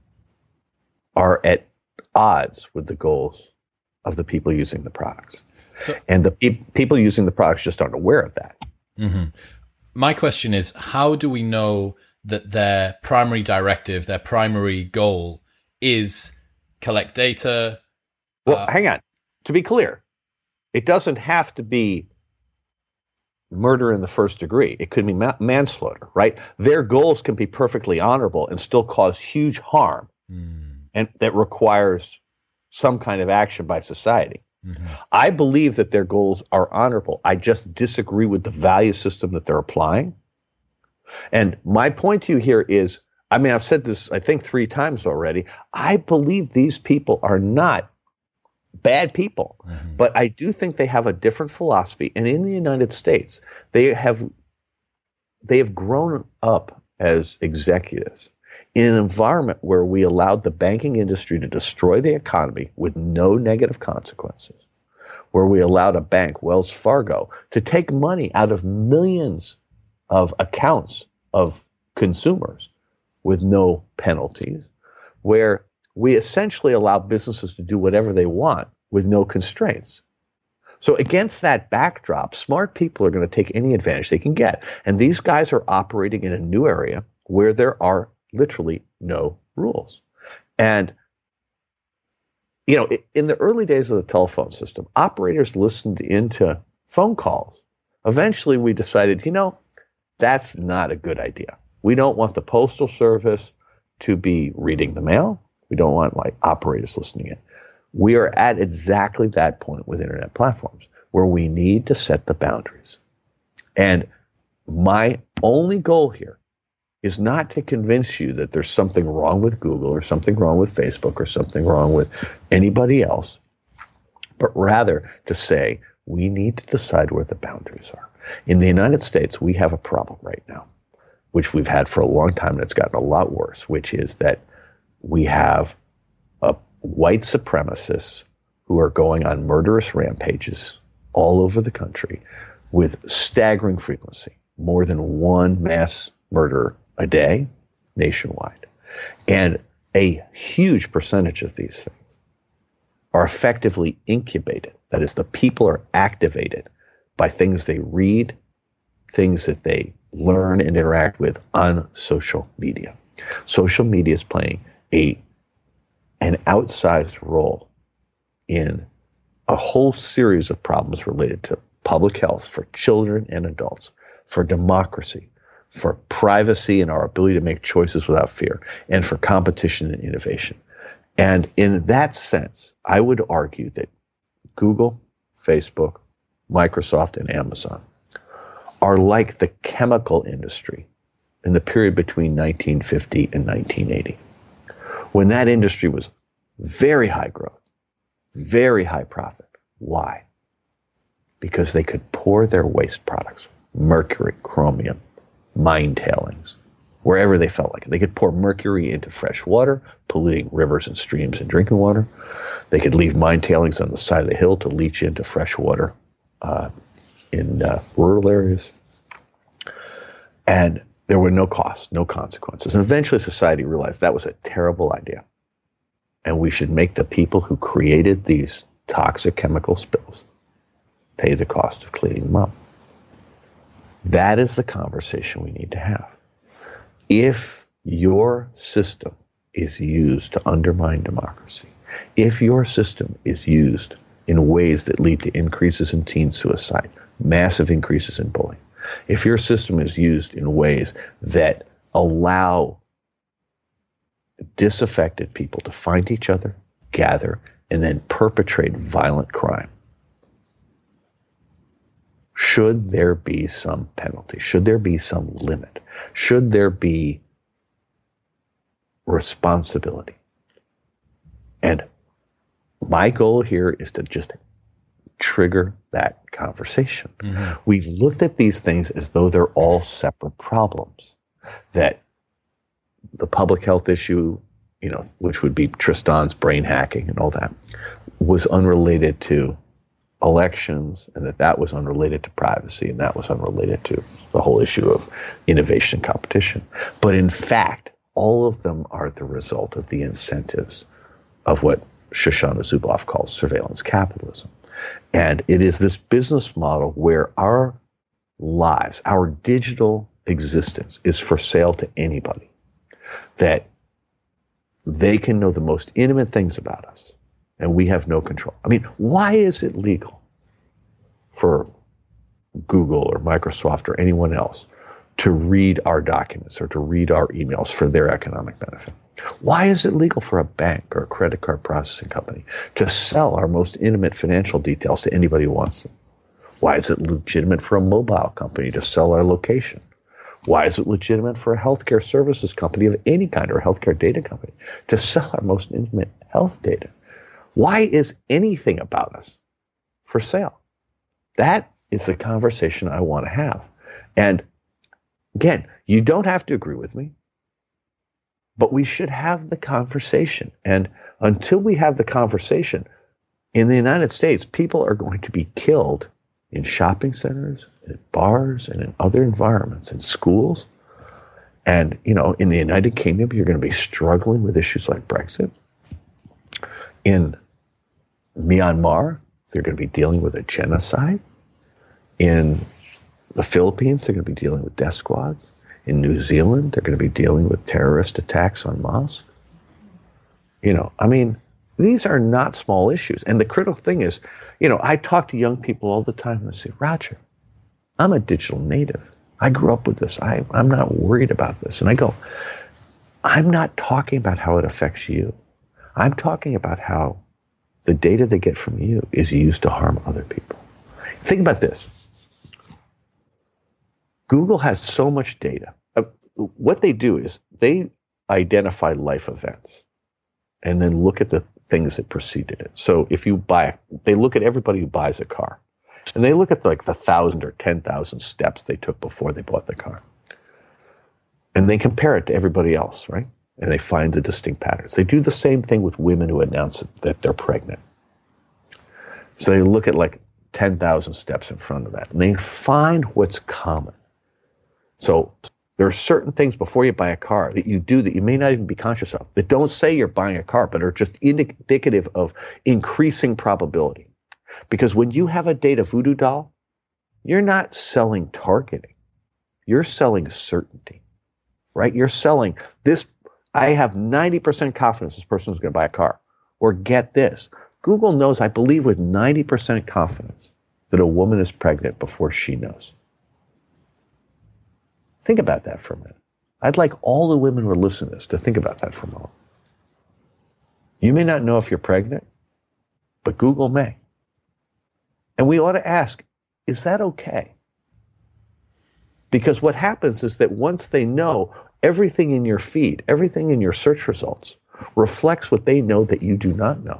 are at odds with the goals of the people using the products. So, and the pe- people using the products just aren't aware of that. Mm-hmm. My question is, how do we know that their primary directive, their primary goal is collect data? Well, uh, hang on. To be clear, it doesn't have to be murder in the first degree. It could be ma- manslaughter, right? Their goals can be perfectly honorable and still cause huge harm, mm. and that requires some kind of action by society. Mm-hmm. I believe that their goals are honorable. I just disagree with the value system that they're applying. And my point to you here is, I mean, I've said this, I think, three times already. I believe these people are not bad people, mm-hmm. but I do think they have a different philosophy. And in the United States, they have they have grown up as executives in an environment where we allowed the banking industry to destroy the economy with no negative consequences, where we allowed a bank, Wells Fargo, to take money out of millions of accounts of consumers with no penalties, where we essentially allow businesses to do whatever they want with no constraints. So against that backdrop, smart people are going to take any advantage they can get. And these guys are operating in a new area where there are literally no rules. And, you know, in the early days of the telephone system, operators listened into phone calls. Eventually, we decided, you know, that's not a good idea. We don't want the Postal Service to be reading the mail. We don't want, like, operators listening in. We are at exactly that point with internet platforms where we need to set the boundaries. And my only goal here is not to convince you that there's something wrong with Google or something wrong with Facebook or something wrong with anybody else, but rather to say we need to decide where the boundaries are. In the United States, we have a problem right now, which we've had for a long time, and it's gotten a lot worse, which is that we have a white supremacists who are going on murderous rampages all over the country with staggering frequency, more than one mass murder a day nationwide. And a huge percentage of these things are effectively incubated. That is, the people are activated by things they read, things that they learn and interact with on social media. Social media is playing a an outsized role in a whole series of problems related to public health for children and adults, for democracy, for privacy and our ability to make choices without fear, and for competition and innovation. And in that sense, I would argue that Google, Facebook, Microsoft, and Amazon are like the chemical industry in the period between nineteen fifty and nineteen eighty, when that industry was very high growth, very high profit. Why? Because they could pour their waste products, mercury, chromium, mine tailings, wherever they felt like it. They could pour mercury into fresh water, polluting rivers and streams and drinking water. They could leave mine tailings on the side of the hill to leach into fresh water uh, in uh, rural areas. And there were no costs, no consequences. And eventually society realized that was a terrible idea. And we should make the people who created these toxic chemical spills pay the cost of cleaning them up. That is the conversation we need to have. If your system is used to undermine democracy, if your system is used in ways that lead to increases in teen suicide, massive increases in bullying, if your system is used in ways that allow disaffected people to find each other, gather, and then perpetrate violent crime, should there be some penalty? Should there be some limit? Should there be responsibility? And my goal here is to just trigger that conversation. Mm-hmm. We've looked at these things as though they're all separate problems, that the public health issue, you know, which would be Tristan's brain hacking and all that, was unrelated to elections, and that that was unrelated to privacy, and that was unrelated to the whole issue of innovation and competition. But in fact, all of them are the result of the incentives of what Shoshana Zuboff calls surveillance capitalism. And it is this business model where our lives, our digital existence is for sale to anybody, that they can know the most intimate things about us, and we have no control. I mean, why is it legal for Google or Microsoft or anyone else to read our documents or to read our emails for their economic benefit? Why is it legal for a bank or a credit card processing company to sell our most intimate financial details to anybody who wants them? Why is it legitimate for a mobile company to sell our location? Why is it legitimate for a healthcare services company of any kind or a healthcare data company to sell our most intimate health data? Why is anything about us for sale? That is the conversation I want to have. And again, you don't have to agree with me, but we should have the conversation. And until we have the conversation, in the United States, people are going to be killed in shopping centers, in bars, and in other environments, in schools. And, you know, in the United Kingdom, you're going to be struggling with issues like Brexit. In Myanmar, they're going to be dealing with a genocide. In the Philippines, they're going to be dealing with death squads. In New Zealand, they're going to be dealing with terrorist attacks on mosques. You know, I mean, these are not small issues. And the critical thing is, you know, I talk to young people all the time and they say, Roger, I'm a digital native. I grew up with this. I, I'm not worried about this. And I go, I'm not talking about how it affects you. I'm talking about how the data they get from you is used to harm other people. Think about this. Google has so much data. Uh, what they do is they identify life events and then look at the things that preceded it. So if you buy, they look at everybody who buys a car, and they look at like the thousand or ten thousand steps they took before they bought the car, and they compare it to everybody else, right? And they find the distinct patterns. They do the same thing with women who announce that they're pregnant. So they look at like ten thousand steps in front of that, and they find what's common. So there are certain things before you buy a car that you do that you may not even be conscious of, that don't say you're buying a car, but are just indicative of increasing probability. Because when you have a data voodoo doll, you're not selling targeting. You're selling certainty. right? You're selling this. I have ninety percent confidence this person is going to buy a car. Or get this. Google knows, I believe with ninety percent confidence, that a woman is pregnant before she knows. Think about that for a minute. I'd like all the women who are listening to this to think about that for a moment. You may not know if you're pregnant, but Google may. And we ought to ask, is that okay? Because what happens is that once they know, everything in your feed, everything in your search results reflects what they know that you do not know.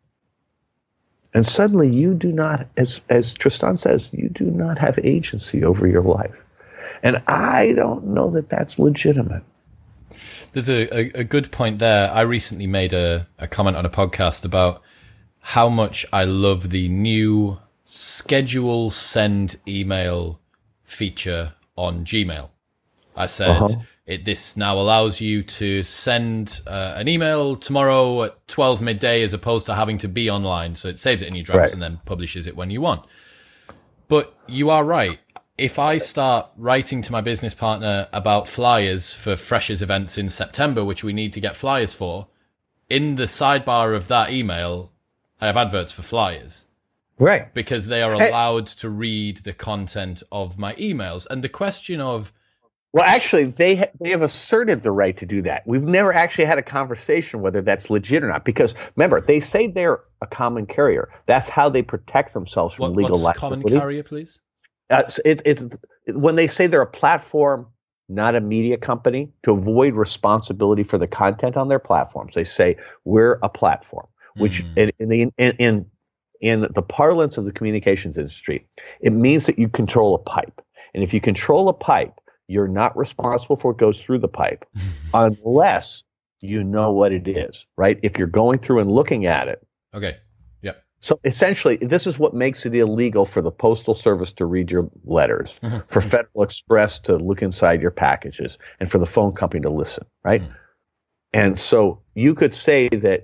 And suddenly you do not, as, as Tristan says, you do not have agency over your life. And I don't know that that's legitimate. There's a, a, a good point there. I recently made a, a comment on a podcast about how much I love the new schedule send email feature on Gmail. I said, uh-huh. it, this now allows you to send uh, an email tomorrow at twelve midday as opposed to having to be online. So it saves it in your drafts right. and then publishes it when you want. But you are right. If I start writing to my business partner about flyers for Freshers events in September, which we need to get flyers for, in the sidebar of that email, I have adverts for flyers. Right. Because they are allowed to read the content of my emails. And the question of... Well, actually, they ha- they have asserted the right to do that. We've never actually had a conversation whether that's legit or not. Because, remember, they say they're a common carrier. That's how they protect themselves from what, legal what's liability. Common carrier, please? Uh, it, it's when they say they're a platform, not a media company, to avoid responsibility for the content on their platforms. They say we're a platform, which mm. in, in the in, in in the parlance of the communications industry, it means that you control a pipe. And if you control a pipe, you're not responsible for what goes through the pipe unless you know what it is, right? If you're going through and looking at it. Okay. Yep. So essentially, this is what makes it illegal for the Postal Service to read your letters, mm-hmm. for Federal Express to look inside your packages, and for the phone company to listen, right? Mm-hmm. And so you could say that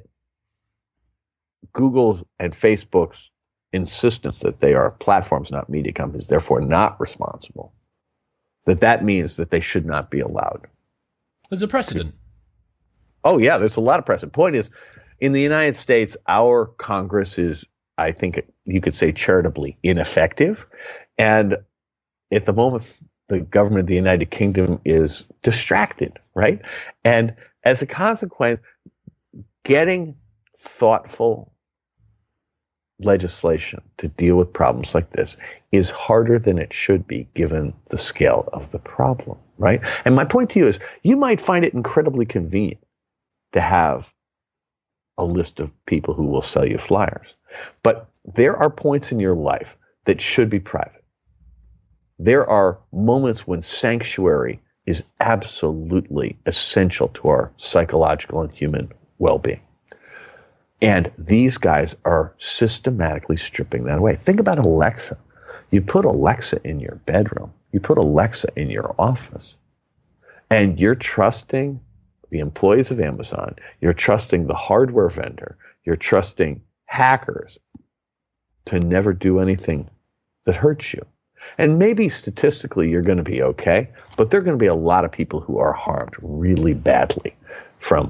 Google and Facebook's insistence that they are platforms, not media companies, therefore not responsible, that that means that they should not be allowed. There's a precedent. Oh, yeah, there's a lot of precedent. Point is, in the United States, our Congress is, I think you could say, charitably ineffective. And at the moment, the government of the United Kingdom is distracted, right? And as a consequence, getting thoughtful legislation to deal with problems like this is harder than it should be given the scale of the problem, right? And my point to you is, you might find it incredibly convenient to have a list of people who will sell you flyers. But there are points in your life that should be private. There are moments when sanctuary is absolutely essential to our psychological and human well-being. And these guys are systematically stripping that away. Think about Alexa. You put Alexa in your bedroom. You put Alexa in your office. And you're trusting the employees of Amazon. You're trusting the hardware vendor. You're trusting hackers to never do anything that hurts you. And maybe statistically you're going to be okay, but there are going to be a lot of people who are harmed really badly from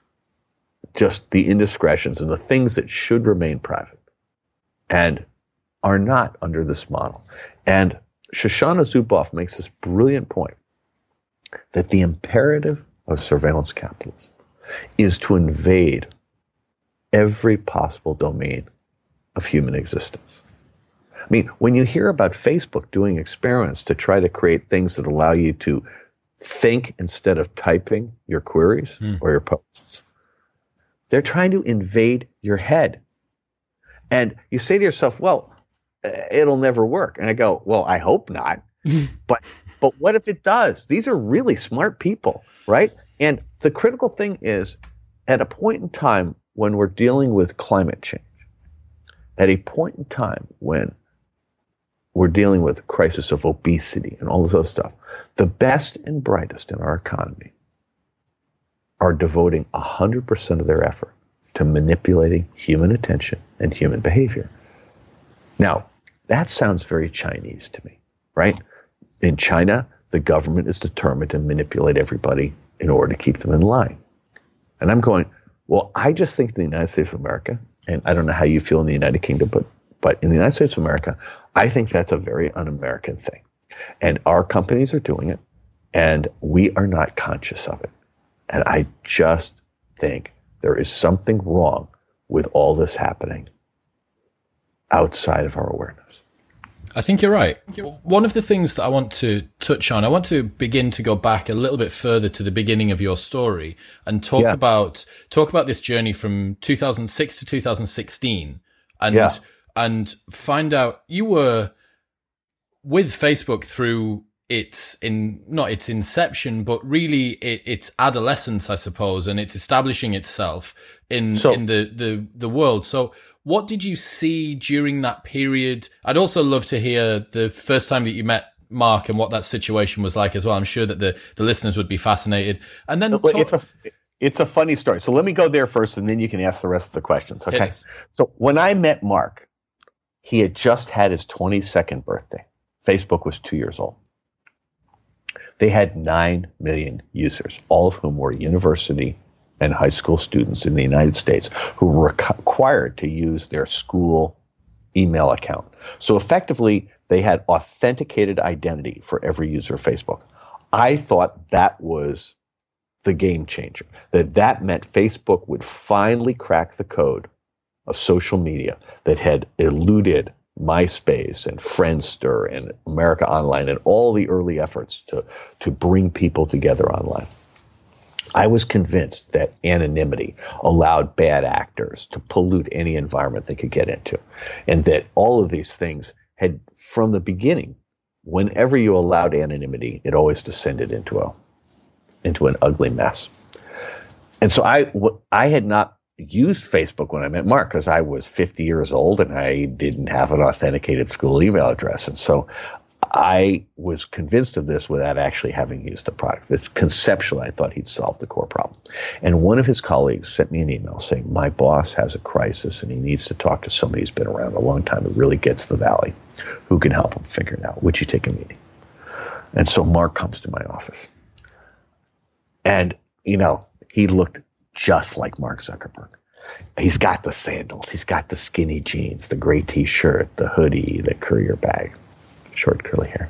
just the indiscretions and the things that should remain private and are not under this model. And Shoshana Zuboff makes this brilliant point that the imperative of surveillance capitalism is to invade every possible domain of human existence. I mean, when you hear about Facebook doing experiments to try to create things that allow you to think instead of typing your queries mm. or your posts, they're trying to invade your head. And you say to yourself, well, it'll never work. And I go, well, I hope not. but but what if it does? These are really smart people, right? And the critical thing is, at a point in time when we're dealing with climate change, at a point in time when we're dealing with a crisis of obesity and all this other stuff, the best and brightest in our economy are devoting one hundred percent of their effort to manipulating human attention and human behavior. Now, that sounds very Chinese to me, right? In China, the government is determined to manipulate everybody in order to keep them in line. And I'm going, well, I just think the United States of America, and I don't know how you feel in the United Kingdom, but but in the United States of America, I think that's a very un-American thing. And our companies are doing it, and we are not conscious of it. And I just think there is something wrong with all this happening outside of our awareness. I think you're right. One of the things that I want to touch on, I want to begin to go back a little bit further to the beginning of your story and talk Yeah. about talk about this journey from two thousand six to two thousand sixteen, and Yeah. and find out you were with Facebook through its in not its inception, but really it, its adolescence, I suppose, and it's establishing itself in So- in the, the the world. So, what did you see during that period? I'd also love to hear the first time that you met Mark and what that situation was like as well. I'm sure that the, the listeners would be fascinated. And then Well, talk- it's a it's a funny story. So let me go there first, and then you can ask the rest of the questions. Okay. Yes. So when I met Mark, he had just had his twenty-second birthday. Facebook was two years old. They had nine million users, all of whom were university and high school students in the United States who were required to use their school email account. So effectively, they had authenticated identity for every user of Facebook. I thought that was the game changer, that that meant Facebook would finally crack the code of social media that had eluded MySpace and Friendster and America Online and all the early efforts to, to bring people together online. I was convinced that anonymity allowed bad actors to pollute any environment they could get into, and that all of these things had, from the beginning, whenever you allowed anonymity, it always descended into a into an ugly mess. And so I, w- I had not used Facebook when I met Mark because I was fifty years old and I didn't have an authenticated school email address. And so I was convinced of this without actually having used the product. This conceptually, I thought he'd solved the core problem. And one of his colleagues sent me an email saying, my boss has a crisis and he needs to talk to somebody who's been around a long time who really gets the Valley, who can help him figure it out. Would you take a meeting? And so Mark comes to my office. And, you know, he looked just like Mark Zuckerberg. He's got the sandals. He's got the skinny jeans, the gray T-shirt, the hoodie, the courier bag, short curly hair.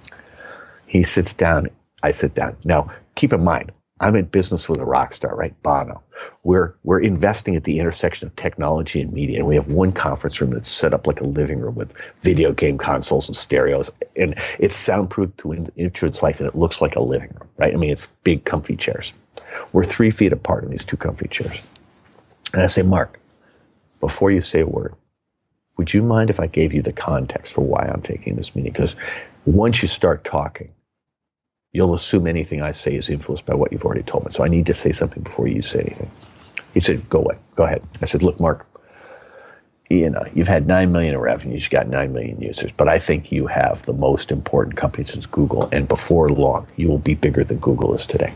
He sits down. I sit down. Now, keep in mind, I'm in business with a rock star, right? Bono. We're we're investing at the intersection of technology and media, and we have one conference room that's set up like a living room with video game consoles and stereos, and it's soundproof to an inch of its life, and it looks like a living room, right? I mean, it's big, comfy chairs. We're three feet apart in these two comfy chairs. And I say, Mark, before you say a word, would you mind if I gave you the context for why I'm taking this meeting? Because once you start talking, you'll assume anything I say is influenced by what you've already told me. So I need to say something before you say anything. He said, go away. Go ahead. I said, look, Mark, you know, you've had nine million in revenue. You've got nine million users. But I think you have the most important company since Google. And before long, you will be bigger than Google is today.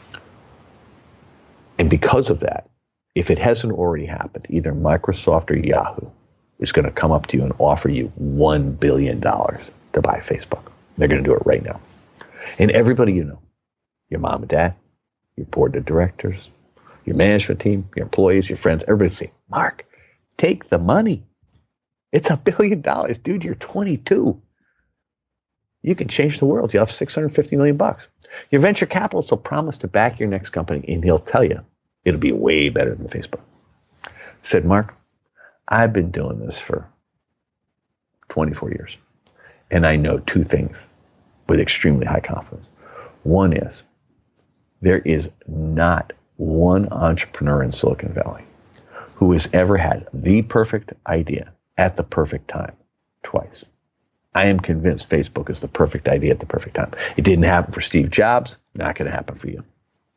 And because of that, if it hasn't already happened, either Microsoft or Yahoo is going to come up to you and offer you one billion dollars to buy Facebook. They're going to do it right now. And everybody you know, your mom and dad, your board of directors, your management team, your employees, your friends, everybody say, Mark, take the money. It's a billion dollars. Dude, you're twenty-two. You can change the world. You'll have six hundred fifty million bucks. Your venture capitalist will promise to back your next company, and he'll tell you it'll be way better than Facebook. I said, Mark, I've been doing this for twenty-four years, and I know two things with extremely high confidence. One is there is not one entrepreneur in Silicon Valley who has ever had the perfect idea at the perfect time twice. I am convinced Facebook is the perfect idea at the perfect time. It didn't happen for Steve Jobs, not going to happen for you.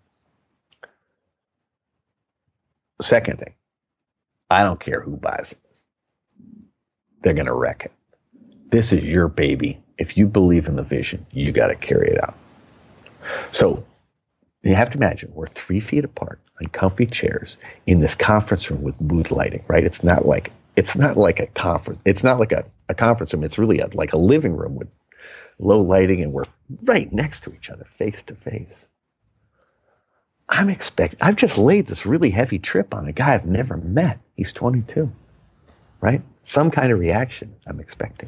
Second thing, I don't care who buys it. They're going to wreck it. This is your baby. If you believe in the vision, you got to carry it out. So you have to imagine we're three feet apart on comfy chairs in this conference room with mood lighting, right? It's not like it's not like a conference. It's not like a, a conference room. It's really a, like a living room with low lighting, and we're right next to each other, face to face. I'm expecting, I've just laid this really heavy trip on a guy I've never met. He's twenty-two, right? Some kind of reaction I'm expecting.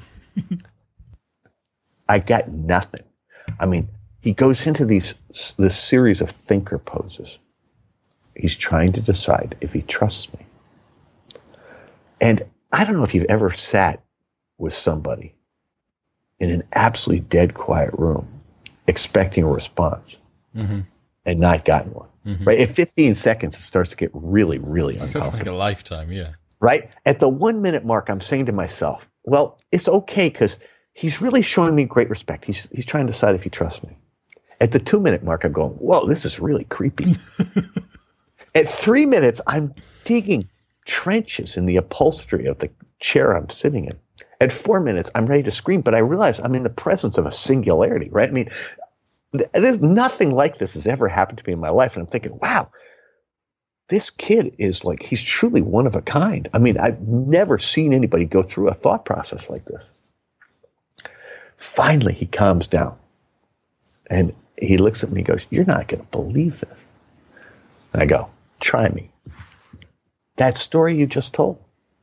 I got nothing. I mean, he goes into these this series of thinker poses. He's trying to decide if he trusts me. And I don't know if you've ever sat with somebody in an absolutely dead quiet room expecting a response. Mm-hmm. And not gotten one, mm-hmm. right? At fifteen seconds, it starts to get really, really uncomfortable. That's like a lifetime, yeah. Right? At the one minute mark, I'm saying to myself, well, it's okay because he's really showing me great respect. He's he's trying to decide if he trusts me. At the two minute mark, I'm going, whoa, this is really creepy. At three minutes, I'm digging trenches in the upholstery of the chair I'm sitting in. At four minutes, I'm ready to scream, but I realize I'm in the presence of a singularity, right? I mean, there's nothing like this has ever happened to me in my life. And I'm thinking, wow, this kid is like, he's truly one of a kind. I mean, I've never seen anybody go through a thought process like this. Finally, he calms down and he looks at me and goes, you're not going to believe this. And I go, try me. That story you just told,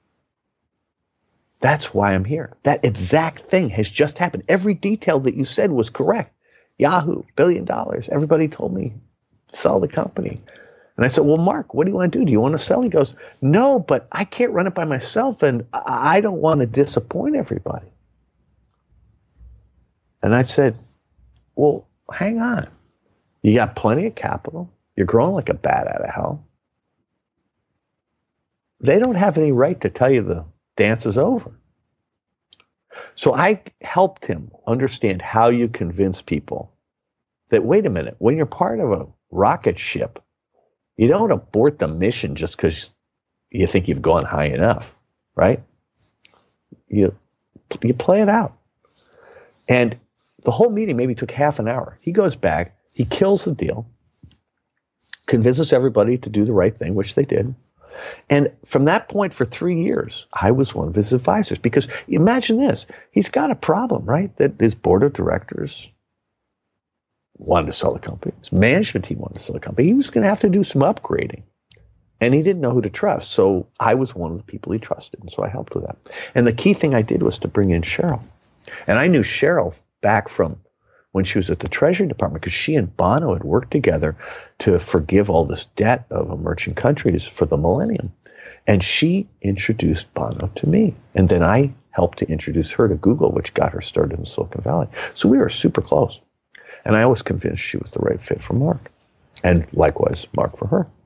that's why I'm here. That exact thing has just happened. Every detail that you said was correct. Yahoo, billion dollars. Everybody told me, sell the company. And I said, well, Mark, what do you want to do? Do you want to sell? He goes, no, but I can't run it by myself, and I don't want to disappoint everybody. And I said, well, hang on. You got plenty of capital. You're growing like a bat out of hell. They don't have any right to tell you the dance is over. So I helped him understand how you convince people that, wait a minute, when you're part of a rocket ship, you don't abort the mission just because you think you've gone high enough, right? You, you play it out. And the whole meeting maybe took half an hour. He goes back, he kills the deal, convinces everybody to do the right thing, which they did. And from that point for three years, I was one of his advisors. Because imagine this, he's got a problem, right? That his board of directors wanted to sell the company. His management team wanted to sell the company. He was going to have to do some upgrading. And he didn't know who to trust. So I was one of the people he trusted. And so I helped with that. And the key thing I did was to bring in Cheryl. And I knew Cheryl back from when she was at the Treasury Department, because she and Bono had worked together to forgive all this debt of emerging countries for the millennium. And she introduced Bono to me. And then I helped to introduce her to Google, which got her started in Silicon Valley. So we were super close. And I was convinced she was the right fit for Mark. And likewise, Mark for her.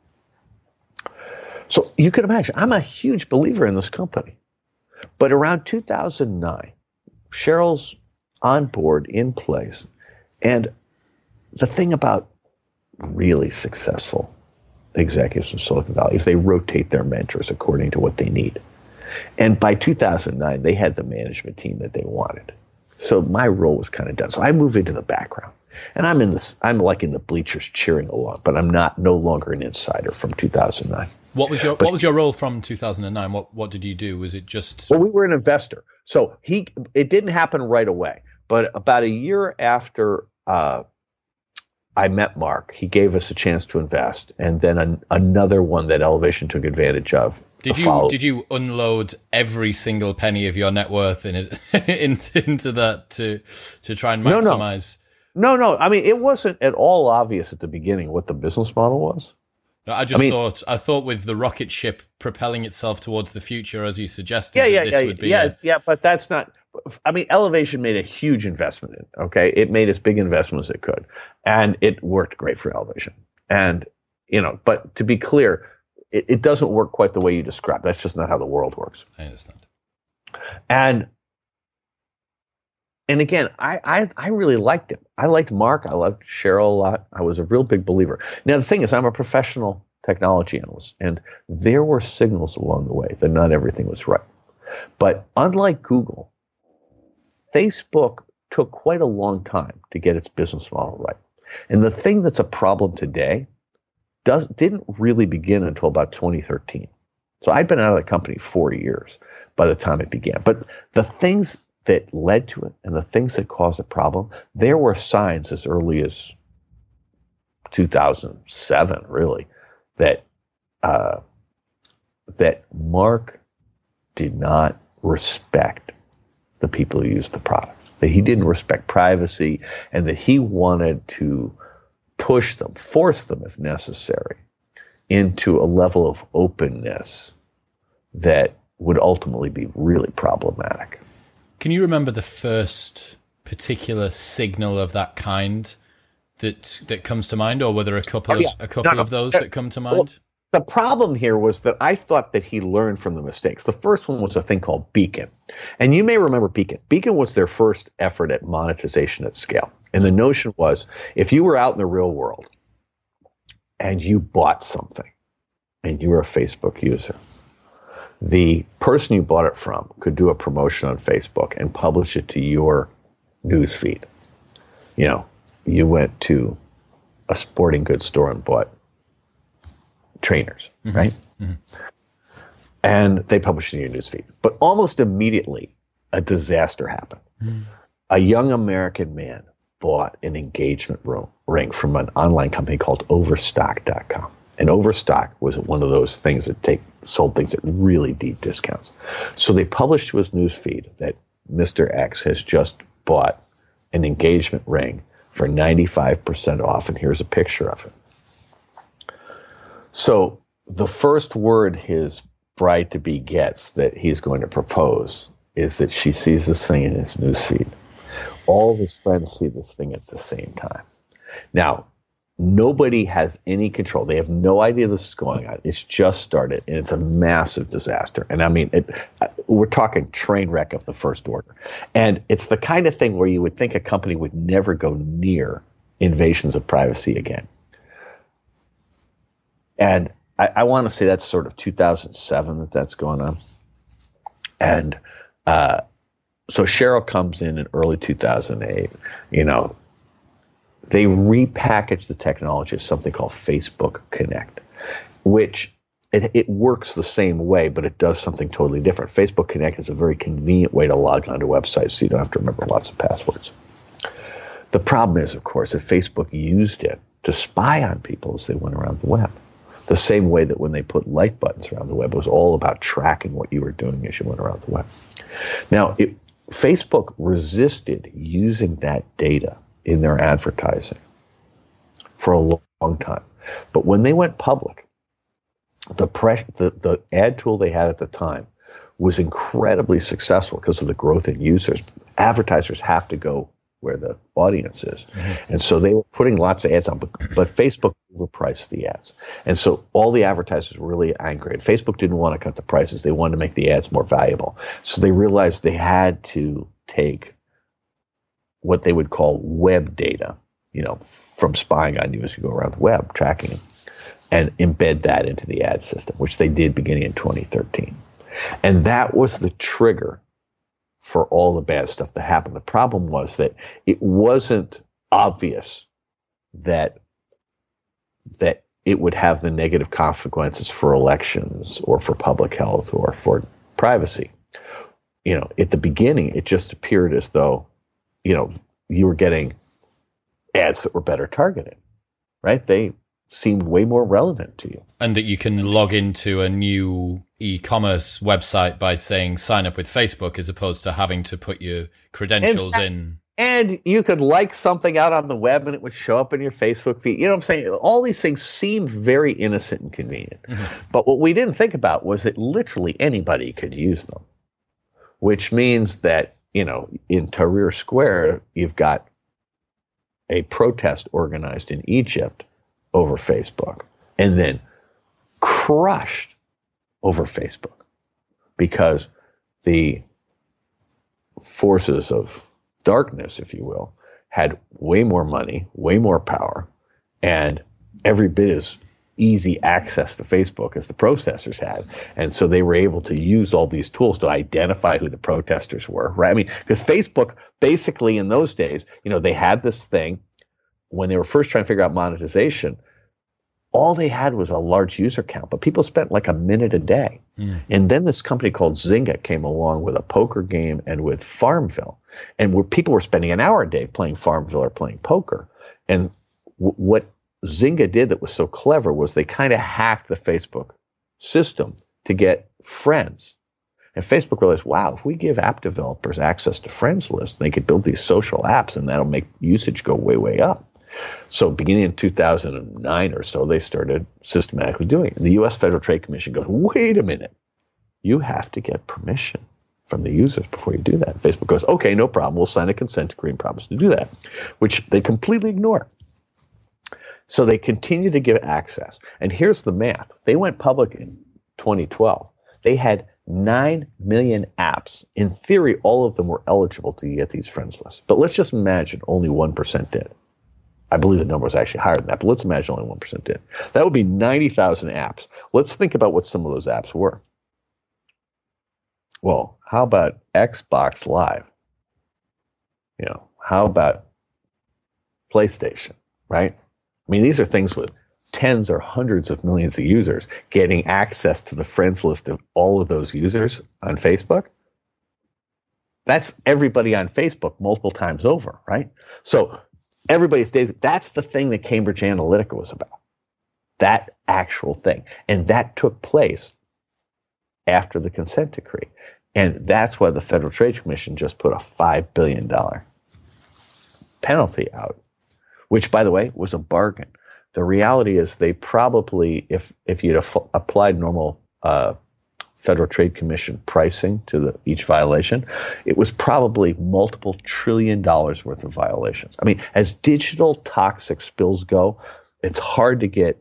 So you can imagine, I'm a huge believer in this company. But around two thousand nine, Cheryl's on board, in place. And the thing about really successful executives from Silicon Valley is they rotate their mentors according to what they need. And by two thousand nine, they had the management team that they wanted. So my role was kind of done. So I moved into the background. And I'm in this, I'm like in the bleachers cheering along, but I'm not no longer an insider from two thousand nine. What was your but, what was your role from two thousand nine? What what did you do? Was it just Well, we were an investor. So he it didn't happen right away. But about a year after uh, I met Mark, he gave us a chance to invest, and then an, another one that Elevation took advantage of. Did you follow. Did you unload every single penny of your net worth in it, into, into that to to try and maximize? No, no. no, no. I mean, it wasn't at all obvious at the beginning what the business model was. No, I just I mean, thought I thought with the rocket ship propelling itself towards the future, as you suggested, yeah, yeah, this yeah, would be yeah, a, yeah. But that's not. I mean, Elevation made a huge investment in it, okay? It made as big investment as it could. And it worked great for Elevation. And, you know, but to be clear, it, it doesn't work quite the way you described. That's just not how the world works. I understand. And, and again, I, I, I really liked him. I liked Mark. I loved Cheryl a lot. I was a real big believer. Now, the thing is, I'm a professional technology analyst, and there were signals along the way that not everything was right. But unlike Google, Facebook took quite a long time to get its business model right. And the thing that's a problem today does, didn't really begin until about twenty thirteen. So I'd been out of the company four years by the time it began. But the things that led to it and the things that caused the problem, there were signs as early as two thousand seven, really, that uh, that Mark did not respect the people who used the products, that he didn't respect privacy, and that he wanted to push them, force them if necessary, into a level of openness that would ultimately be really problematic. Can you remember the first particular signal of that kind that that comes to mind, or were there a couple oh, yeah. of a couple no, no, of those no, that come to well, mind? the problem here was that I thought that he learned from the mistakes. The first one was a thing called Beacon. And you may remember Beacon. Beacon was their first effort at monetization at scale. And the notion was, if you were out in the real world and you bought something and you were a Facebook user, the person you bought it from could do a promotion on Facebook and publish it to your news feed. You know, you went to a sporting goods store and bought trainers, mm-hmm. right? Mm-hmm. And they published it in your newsfeed. But almost immediately, a disaster happened. Mm-hmm. A young American man bought an engagement ro- ring from an online company called Overstock dot com. And Overstock was one of those things that take sold things at really deep discounts. So they published to his newsfeed that Mister X has just bought an engagement ring for ninety-five percent off, and here's a picture of it. So the first word his bride-to-be gets that he's going to propose is that she sees this thing in his newsfeed. All of his friends see this thing at the same time. Now, nobody has any control. They have no idea this is going on. It's just started, and it's a massive disaster. And I mean, it, we're talking train wreck of the first order. And it's the kind of thing where you would think a company would never go near invasions of privacy again. And I, I want to say that's sort of two thousand seven that that's going on. And uh, so Sheryl comes in in early two thousand eight. You know, they repackage the technology as something called Facebook Connect, which it, it works the same way, but it does something totally different. Facebook Connect is a very convenient way to log onto websites so you don't have to remember lots of passwords. The problem is, of course, that Facebook used it to spy on people as they went around the web. The same way that when they put like buttons around the web, it was all about tracking what you were doing as you went around the web. Now, it, Facebook resisted using that data in their advertising for a long, long time. But when they went public, the, pre- the the ad tool they had at the time was incredibly successful because of the growth in users. Advertisers have to go where the audience is. Mm-hmm. And so they were putting lots of ads on, but, but Facebook overpriced the ads. And so all the advertisers were really angry. And Facebook didn't want to cut the prices. They wanted to make the ads more valuable. So they realized they had to take what they would call web data, you know, from spying on you as you go around the web, tracking them, and embed that into the ad system, which they did beginning in twenty thirteen. And that was the trigger for all the bad stuff that happened. The problem was that it wasn't obvious that that it would have the negative consequences for elections or for public health or for privacy. You know, at the beginning, it just appeared as though, you know, you were getting ads that were better targeted, right? They seemed way more relevant to you. And that you can log into a new e-commerce website by saying sign up with Facebook as opposed to having to put your credentials and, in. And you could like something out on the web and it would show up in your Facebook feed. You know what I'm saying? All these things seemed very innocent and convenient. Mm-hmm. But what we didn't think about was that literally anybody could use them, which means that, you know, in Tahrir Square, you've got a protest organized in Egypt over Facebook and then crushed over Facebook because the forces of darkness, if you will, had way more money, way more power, and every bit as easy access to Facebook as the protesters had. And so they were able to use all these tools to identify who the protesters were, right? I mean, because Facebook basically in those days, you know, they had this thing when they were first trying to figure out monetization. all they had was a large user count, but people spent like a minute a day. Mm. And then this company called Zynga came along with a poker game and with Farmville, and where people were spending an hour a day playing Farmville or playing poker. And w- what Zynga did that was so clever was they kind of hacked the Facebook system to get friends. And Facebook realized, wow, if we give app developers access to friends lists, they could build these social apps, and that'll make usage go way, way up. So beginning in two thousand nine or so, they started systematically doing it. And the U S Federal Trade Commission goes, wait a minute, you have to get permission from the users before you do that. And Facebook goes, okay, no problem. We'll sign a consent decree and promise to do that, which they completely ignore. So they continue to give access. And here's the math. They went public in twenty twelve. They had nine million apps. In theory, all of them were eligible to get these friends lists. But let's just imagine only one percent did. I believe the number is actually higher than that, but let's imagine only one percent did. That would be ninety thousand apps. Let's think about what some of those apps were. Well, how about Xbox Live? You know, how about PlayStation, right? I mean, these are things with tens or hundreds of millions of users getting access to the friends list of all of those users on Facebook. That's everybody on Facebook multiple times over, right? So everybody's days, that's the thing that Cambridge Analytica was about. That actual thing. And that took place after the consent decree. And that's why the Federal Trade Commission just put a five billion dollars penalty out, which, by the way, was a bargain. The reality is they probably, if if you'd af- applied normal uh, Federal Trade Commission pricing to the, each violation, it was probably multiple trillion dollars worth of violations. I mean, as digital toxic spills go, it's hard to get,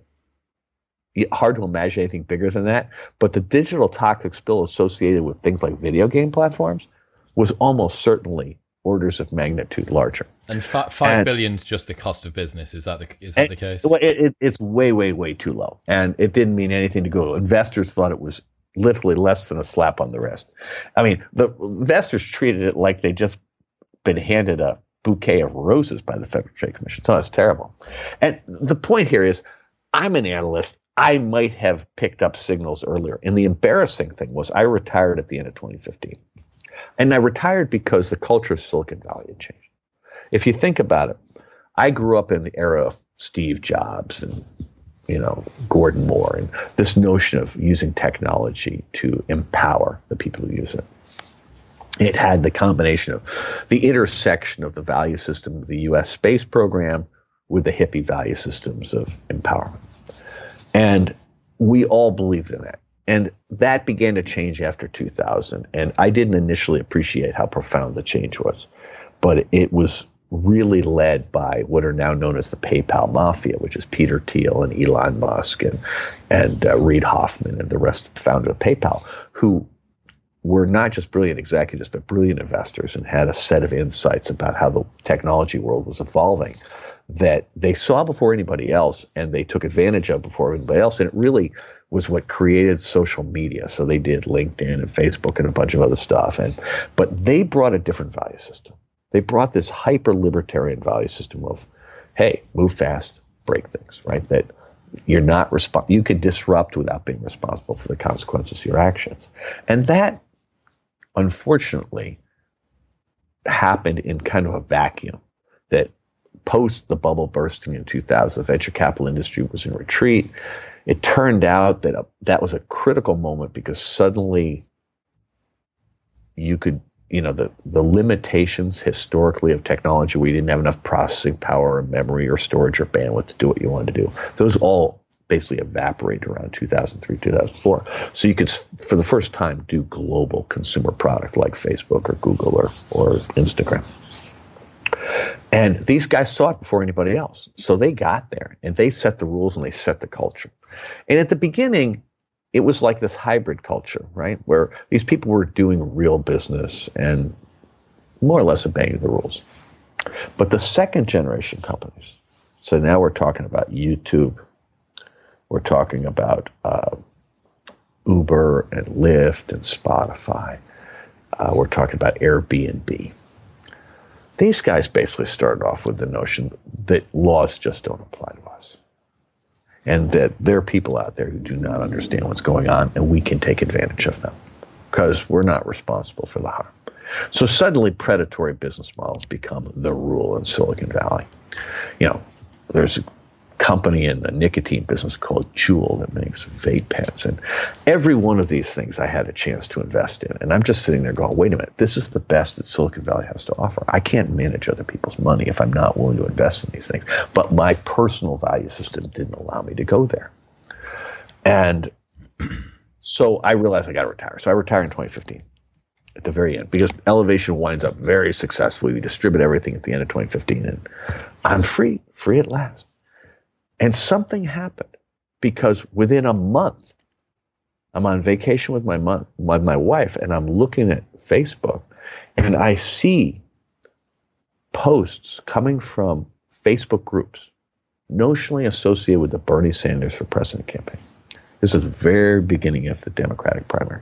hard to imagine anything bigger than that. But the digital toxic spill associated with things like video game platforms was almost certainly orders of magnitude larger. And fi- five and, billion's just the cost of business. Is that the is that and, the case? Well, it, it, it's way, way, way too low, and it didn't mean anything to Google. Investors thought it was literally less than a slap on the wrist. I mean, the investors treated it like they'd just been handed a bouquet of roses by the Federal Trade Commission. So it's terrible. And the point here is, I'm an analyst. I might have picked up signals earlier. And the embarrassing thing was I retired at the end of twenty fifteen. And I retired because the culture of Silicon Valley had changed. If you think about it, I grew up in the era of Steve Jobs and, you know, Gordon Moore, and this notion of using technology to empower the people who use it. It had the combination of the intersection of the value system of the U S space program with the hippie value systems of empowerment. And we all believed in that. And that began to change after two thousand. And I didn't initially appreciate how profound the change was, but it was really led by what are now known as the PayPal Mafia, which is Peter Thiel and Elon Musk and, and uh, Reid Hoffman and the rest of the founder of PayPal, who were not just brilliant executives, but brilliant investors and had a set of insights about how the technology world was evolving that they saw before anybody else and they took advantage of before anybody else. And it really was what created social media. So they did LinkedIn and Facebook and a bunch of other stuff. And but they brought a different value system. They brought this hyper-libertarian value system of, hey, move fast, break things, right? That you're not resp- you can disrupt without being responsible for the consequences of your actions. And that, unfortunately, happened in kind of a vacuum. That post the bubble bursting in two thousand, the venture capital industry was in retreat. It turned out that a, that was a critical moment because suddenly you could, you know, the, the limitations historically of technology, we didn't have enough processing power or memory or storage or bandwidth to do what you wanted to do. Those all basically evaporated around two thousand three, two thousand four. So you could, for the first time, do global consumer product like Facebook or Google or, or Instagram. And these guys saw it before anybody else. So they got there and they set the rules and they set the culture. And at the beginning, it was like this hybrid culture, right? Where these people were doing real business and more or less obeying the rules. But the second generation companies, so now we're talking about YouTube, we're talking about uh, Uber and Lyft and Spotify, uh, we're talking about Airbnb. These guys basically started off with the notion that laws just don't apply to us. and that there are people out there who do not understand what's going on, and we can take advantage of them because we're not responsible for the harm. So suddenly predatory business models become the rule in Silicon Valley. You know, there's a company in the nicotine business called Juul that makes vape pens. And every one of these things I had a chance to invest in. And I'm just sitting there going, wait a minute, this is the best that Silicon Valley has to offer. I can't manage other people's money if I'm not willing to invest in these things. But my personal value system didn't allow me to go there. And so I realized I got to retire. So I retired in twenty fifteen. At the very end, because Elevation winds up very successfully. We distribute everything at the end of twenty fifteen, and I'm free, free at last. And something happened, because within a month, I'm on vacation with my month, with my wife, and I'm looking at Facebook, and I see posts coming from Facebook groups, notionally associated with the Bernie Sanders for president campaign. This is the very beginning of the Democratic primary.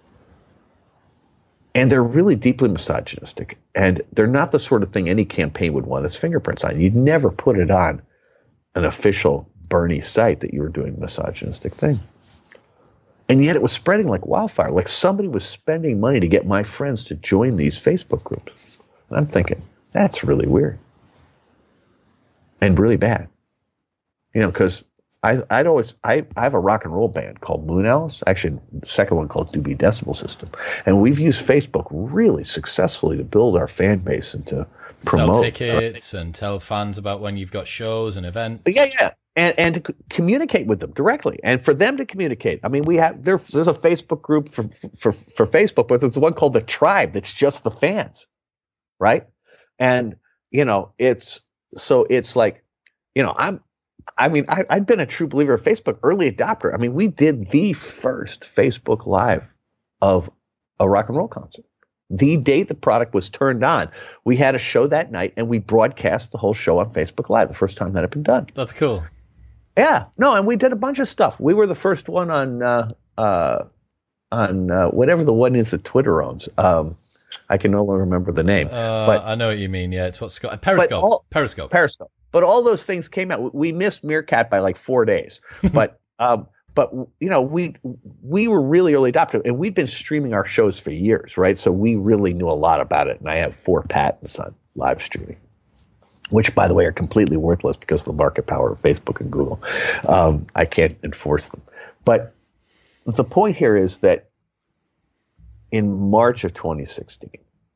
And they're really deeply misogynistic. And they're not the sort of thing any campaign would want its fingerprints on. You'd never put it on an official Bernie site that you were doing a misogynistic thing. And yet it was spreading like wildfire. Like somebody was spending money to get my friends to join these Facebook groups. And I'm thinking, that's really weird. And really bad. You know, because I, I'd always, I, I have a rock and roll band called Moon Alice, actually the second one called Doobie Decibel System. And we've used Facebook really successfully to build our fan base and to promote. Sell tickets and tell fans about when you've got shows and events. Yeah, yeah. And, and to c- communicate with them directly and for them to communicate. I mean, we have, there, there's a Facebook group for, for, for Facebook, but there's one called The Tribe that's just the fans, right? And, you know, it's, so it's like, you know, I'm, I mean, I, I'd been a true believer of Facebook, early adopter. I mean, we did the first Facebook Live of a rock and roll concert. The day the product was turned on, we had a show that night, and we broadcast the whole show on Facebook Live, the first time that had been done. That's cool. Yeah. No, and we did a bunch of stuff. We were the first one on uh, uh, on uh, whatever the one is that Twitter owns. Um, I can no longer remember the name. Uh, but I know what you mean. Yeah, it's what's Scott Periscope. all, Periscope. Periscope. But all those things came out. We missed Meerkat by like four days. But um, but you know, we we were really early adopters, and we'd been streaming our shows for years, right? So we really knew a lot about it. And I have four patents on live streaming, which, by the way, are completely worthless because of the market power of Facebook and Google. Um, I can't enforce them. But the point here is that in March of twenty sixteen,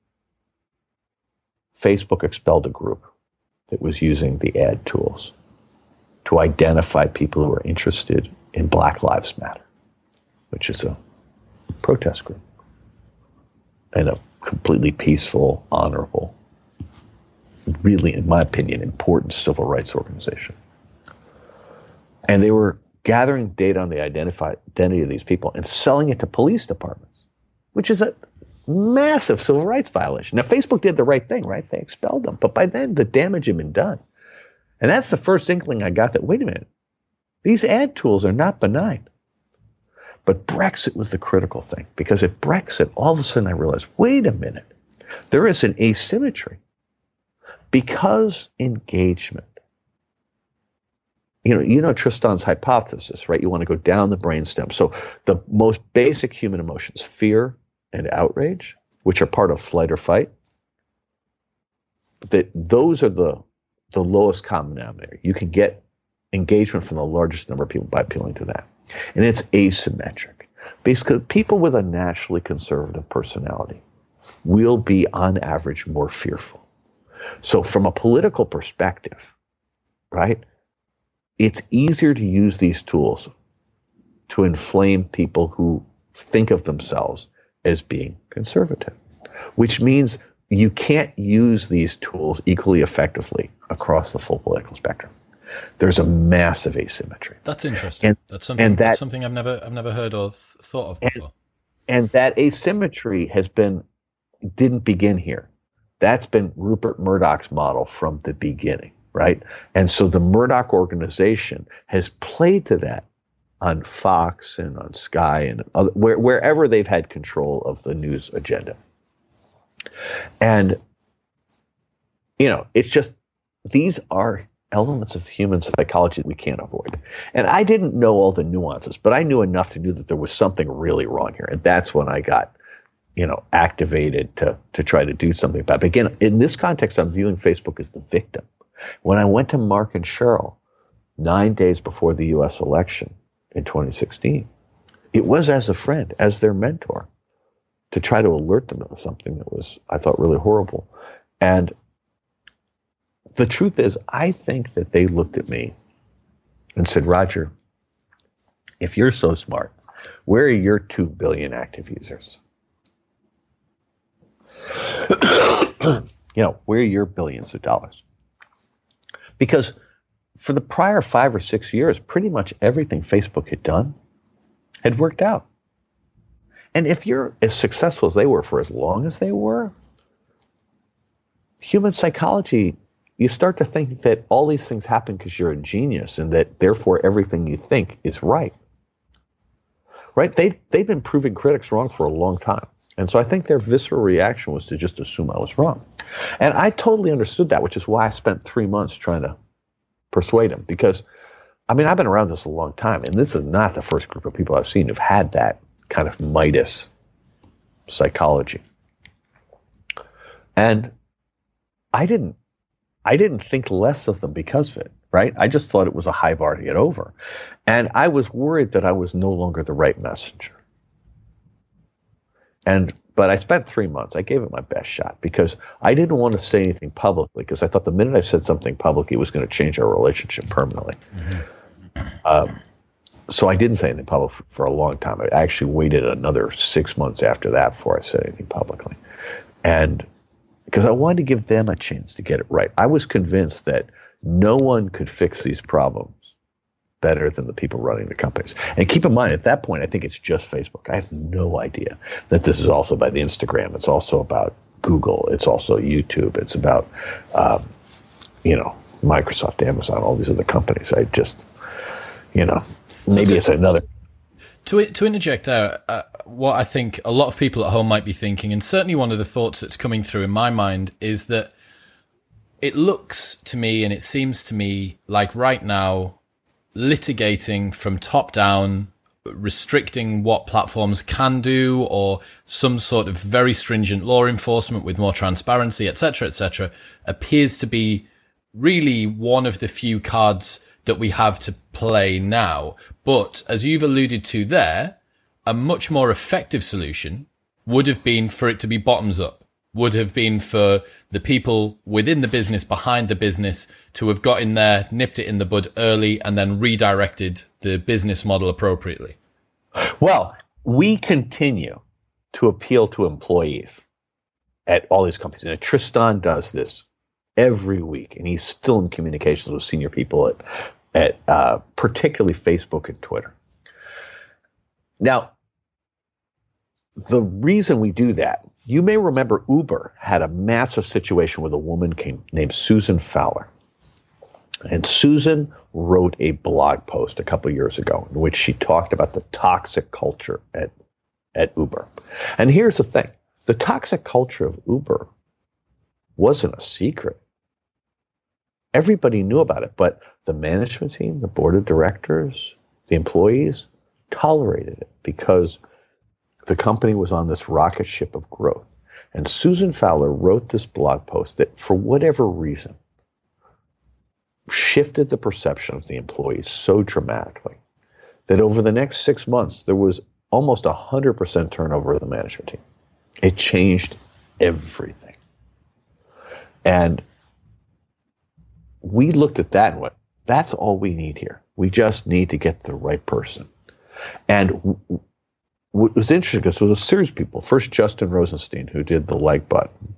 Facebook expelled a group that was using the ad tools to identify people who were interested in Black Lives Matter, which is a protest group and a completely peaceful, honorable, really, in my opinion, important civil rights organization. And they were gathering data on the identify, identity of these people and selling it to police departments, which is a massive civil rights violation. Now, Facebook did the right thing, right? They expelled them. But by then, the damage had been done. And that's the first inkling I got that, wait a minute, these ad tools are not benign. But Brexit was the critical thing, because at Brexit, all of a sudden I realized, wait a minute, there is an asymmetry. Because engagement, you know, you know Tristan's hypothesis, right? You want to go down the brainstem. So the most basic human emotions, fear and outrage, which are part of flight or fight, that those are the the lowest common denominator. You can get engagement from the largest number of people by appealing to that. And it's asymmetric. Because people with a naturally conservative personality will be, on average, more fearful. So from a political perspective, right, it's easier to use these tools to inflame people who think of themselves as being conservative, which means you can't use these tools equally effectively across the full political spectrum. There's a massive asymmetry. That's interesting. And, that's something. And that, that's something I've never, I've never heard or th- thought of before. And, and that asymmetry has been didn't begin here. That's been Rupert Murdoch's model from the beginning, right? And so the Murdoch organization has played to that on Fox and on Sky and other, where, wherever they've had control of the news agenda. And, you know, it's just, these are elements of human psychology that we can't avoid. And I didn't know all the nuances, but I knew enough to know that there was something really wrong here. And that's when I got, you know, activated to to try to do something about it. But again, in this context, I'm viewing Facebook as the victim. When I went to Mark and Sheryl nine days before the U S election in twenty sixteen, it was as a friend, as their mentor, to try to alert them to something that was, I thought, really horrible. And the truth is, I think that they looked at me and said, Roger, if you're so smart, where are your two billion active users? You know, where are your billions of dollars? Because for the prior five or six years, pretty much everything Facebook had done had worked out. And if you're as successful as they were for as long as they were, human psychology, you start to think that all these things happen because you're a genius and that therefore everything you think is right. Right? They, they've been proving critics wrong for a long time. And so I think their visceral reaction was to just assume I was wrong. And I totally understood that, which is why I spent three months trying to persuade them. Because, I mean, I've been around this a long time, and this is not the first group of people I've seen who've had that kind of Midas psychology. And I didn't, I didn't think less of them because of it, right? I just thought it was a high bar to get over. And I was worried that I was no longer the right messenger. And but I spent three months. I gave it my best shot because I didn't want to say anything publicly because I thought the minute I said something publicly, it was going to change our relationship permanently. Mm-hmm. Um, so I didn't say anything public for, for a long time. I actually waited another six months after that before I said anything publicly. And because I wanted to give them a chance to get it right. I was convinced that no one could fix these problems better than the people running the companies. And keep in mind, at that point, I think it's just Facebook. I have no idea that this is also about Instagram. It's also about Google. It's also YouTube. It's about, um, you know, Microsoft, Amazon, all these other companies. I just, you know, maybe so to, it's another. To to interject there, uh, what I think a lot of people at home might be thinking, and certainly one of the thoughts that's coming through in my mind is that it looks to me and it seems to me like right now, litigating from top down, restricting what platforms can do, or some sort of very stringent law enforcement with more transparency, et cetera, et cetera, appears to be really one of the few cards that we have to play now. But as you've alluded to there, a much more effective solution would have been for it to be bottoms up, would have been for the people within the business, behind the business, to have got in there, nipped it in the bud early, and then redirected the business model appropriately. Well, we continue to appeal to employees at all these companies. And Tristan does this every week, and he's still in communications with senior people at, at uh, particularly Facebook and Twitter. Now, the reason we do that, you may remember Uber had a massive situation with a woman came, named Susan Fowler. And Susan wrote a blog post a couple of years ago in which she talked about the toxic culture at, at Uber. And here's the thing. The toxic culture of Uber wasn't a secret. Everybody knew about it, but the management team, the board of directors, the employees tolerated it because the company was on this rocket ship of growth. And Susan Fowler wrote this blog post that, for whatever reason, shifted the perception of the employees so dramatically that over the next six months, there was almost one hundred percent turnover of the management team. It changed everything. And we looked at that and went, that's all we need here. We just need to get the right person. And w- What was interesting because there was a series of people. First, Justin Rosenstein, who did the like button.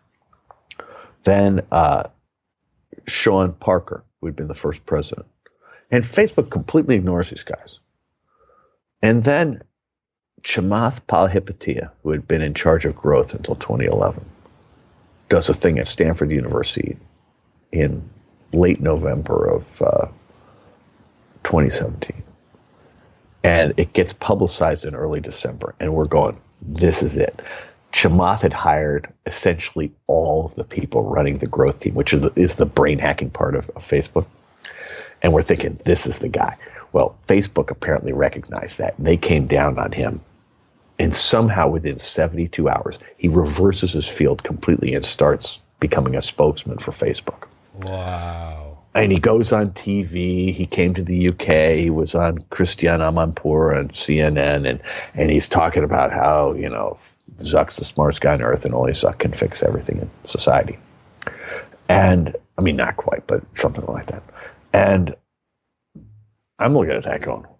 Then uh, Sean Parker, who had been the first president. And Facebook completely ignores these guys. And then Chamath Palihapitiya, who had been in charge of growth until twenty eleven, does a thing at Stanford University in late November of uh, twenty seventeen. And it gets publicized in early December. And we're going, this is it. Chamath had hired essentially all of the people running the growth team, which is the, is the brain hacking part of, of Facebook. And we're thinking, this is the guy. Well, Facebook apparently recognized that. And they came down on him. And somehow within seventy-two hours, he reverses his field completely and starts becoming a spokesman for Facebook. Wow. And he goes on T V. He came to the U K. He was on Christiane Amanpour on C N N. And, and he's talking about how, you know, Zuck's the smartest guy on earth and only Zuck can fix everything in society. And, I mean, not quite, but something like that. And I'm looking at that going,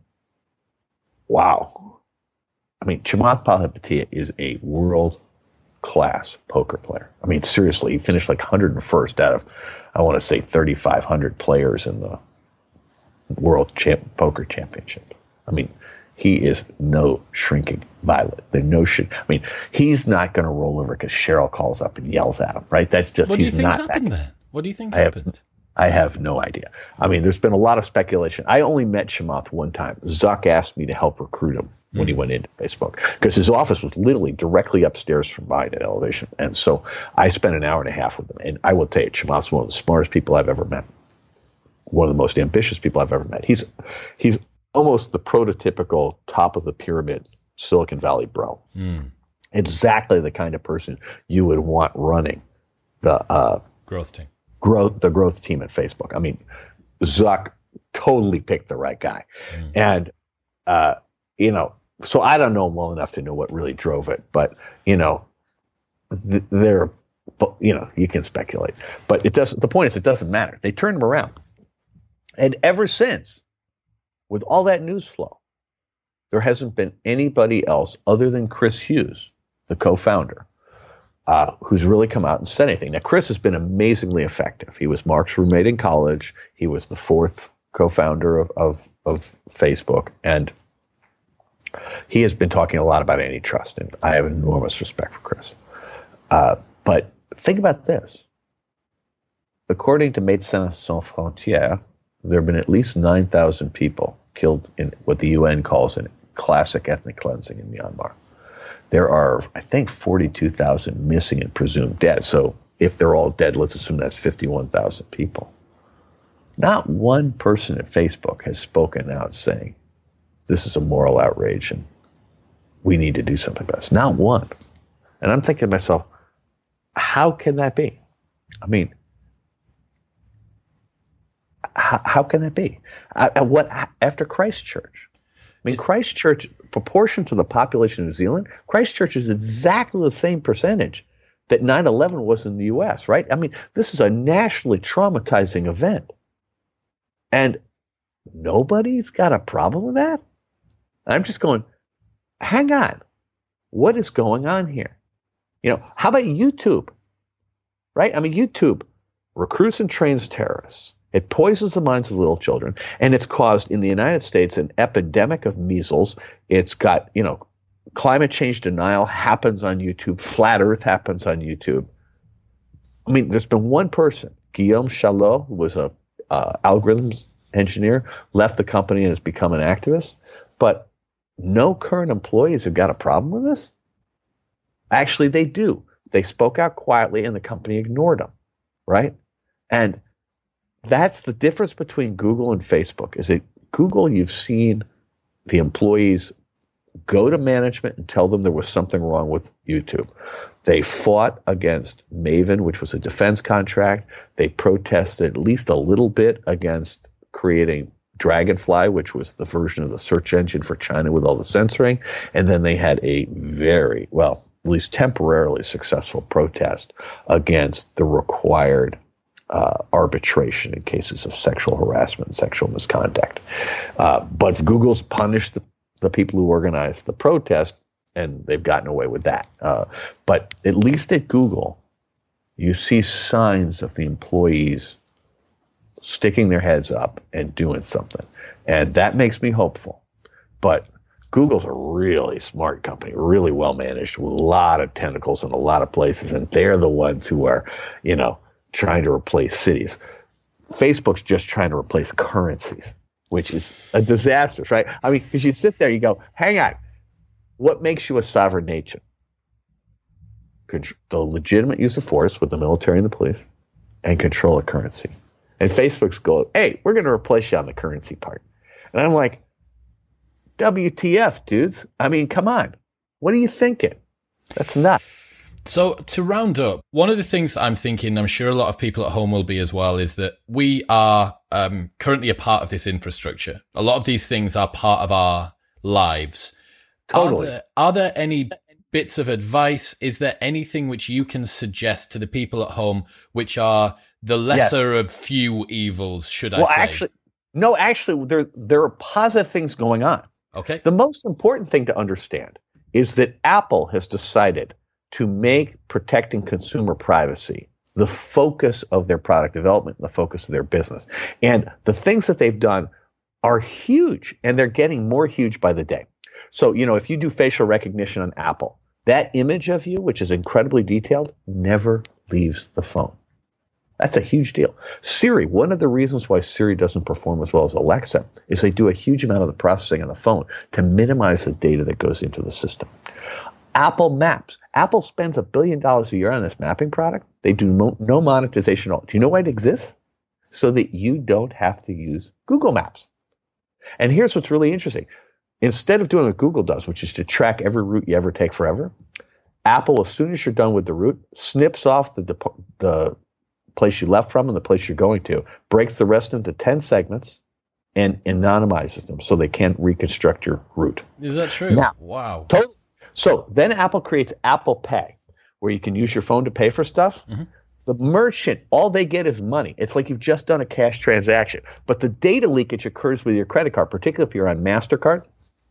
wow. I mean, Chamath Palihapitiya is a world-class poker player. I mean, seriously, he finished like one hundred first out of, I want to say, thirty-five hundred players in the World Champ- Poker Championship. I mean, he is no shrinking violet. There's no shit. I mean, he's not going to roll over because Cheryl calls up and yells at him, right? That's just, what do you he's think not happened that. then? What do you think I have, happened? I have no idea. I mean, there's been a lot of speculation. I only met Chamath one time. Zuck asked me to help recruit him when mm. he went into Facebook because his office was literally directly upstairs from mine at Elevation. And so I spent an hour and a half with him. And I will tell you, Chamath's one of the smartest people I've ever met. One of the most ambitious people I've ever met. He's he's almost the prototypical top of the pyramid Silicon Valley bro. Mm. Exactly the kind of person you would want running the uh, growth team. Growth, the growth team at Facebook. I mean, Zuck totally picked the right guy. Mm. And, uh, you know, so I don't know him well enough to know what really drove it, but, you know, th- they're, you know, you can speculate, but it doesn't, the point is it doesn't matter. They turned him around. And ever since, with all that news flow, there hasn't been anybody else other than Chris Hughes, the co-founder, Uh, who's really come out and said anything. Now, Chris has been amazingly effective. He was Mark's roommate in college. He was the fourth co-founder of, of, of Facebook. And he has been talking a lot about antitrust. And I have enormous respect for Chris. Uh, but think about this. According to Médecins Sans Frontières, there have been at least nine thousand people killed in what the U N calls a classic ethnic cleansing in Myanmar. There are, I think, forty-two thousand missing and presumed dead. So if they're all dead, let's assume that's fifty-one thousand people. Not one person at Facebook has spoken out saying, this is a moral outrage and we need to do something about this. Not one. And I'm thinking to myself, how can that be? I mean, how, how can that be? I, what after Christchurch? I mean, it's, Christchurch, proportion to the population of New Zealand, Christchurch is exactly the same percentage that nine eleven was in the U S, right? I mean, this is a nationally traumatizing event. And nobody's got a problem with that? I'm just going, hang on. What is going on here? You know, how about YouTube? Right? I mean, YouTube recruits and trains terrorists. It poisons the minds of little children, and it's caused in the United States an epidemic of measles. It's got, you know, climate change denial happens on YouTube. Flat Earth happens on YouTube. I mean, there's been one person, Guillaume Chalot, who was a uh, algorithms engineer, left the company and has become an activist. But no current employees have got a problem with this. Actually, they do. They spoke out quietly, and the company ignored them, right? And that's the difference between Google and Facebook. Is that Google, you've seen the employees go to management and tell them there was something wrong with YouTube. They fought against Maven, which was a defense contract. They protested at least a little bit against creating Dragonfly, which was the version of the search engine for China with all the censoring. And then they had a very, well, at least temporarily successful protest against the required Uh, arbitration in cases of sexual harassment and sexual misconduct. Uh, but Google's punished the, the people who organized the protest, and they've gotten away with that. Uh, but at least at Google, you see signs of the employees sticking their heads up and doing something. And that makes me hopeful. But Google's a really smart company, really well managed, with a lot of tentacles in a lot of places, and they're the ones who are, you know, trying to replace cities. Facebook's just trying to replace currencies, which is a disaster, right? I mean, because you sit there, you go, hang on, what makes you a sovereign nation? contr- the legitimate use of force with the military and the police, and control a currency. And Facebook's goal, hey, we're going to replace you on the currency part. And I'm like, W T F, dudes? I mean, come on. What are you thinking? That's nuts. So to round up, one of the things that I'm thinking, I'm sure a lot of people at home will be as well, is that we are um, currently a part of this infrastructure. A lot of these things are part of our lives. Totally. Are there, are there any bits of advice? Is there anything which you can suggest to the people at home which are the lesser yes. of few evils, should I well, say? Well, actually, no, actually, there, there are positive things going on. Okay. The most important thing to understand is that Apple has decided to make protecting consumer privacy the focus of their product development, the focus of their business. And the things that they've done are huge, and they're getting more huge by the day. So, you know, if you do facial recognition on Apple, that image of you, which is incredibly detailed, never leaves the phone. That's a huge deal. Siri, one of the reasons why Siri doesn't perform as well as Alexa is they do a huge amount of the processing on the phone to minimize the data that goes into the system. Apple Maps. Apple spends a billion dollars a year on this mapping product. They do mo- no monetization at all. Do you know why it exists? So that you don't have to use Google Maps. And here's what's really interesting. Instead of doing what Google does, which is to track every route you ever take forever, Apple, as soon as you're done with the route, snips off the dep- the place you left from and the place you're going to, breaks the rest into ten segments, and anonymizes them so they can't reconstruct your route. Is that true? Now, wow. Totally. So then Apple creates Apple Pay, where you can use your phone to pay for stuff. Mm-hmm. The merchant, all they get is money. It's like you've just done a cash transaction. But the data leakage occurs with your credit card, particularly if you're on MasterCard.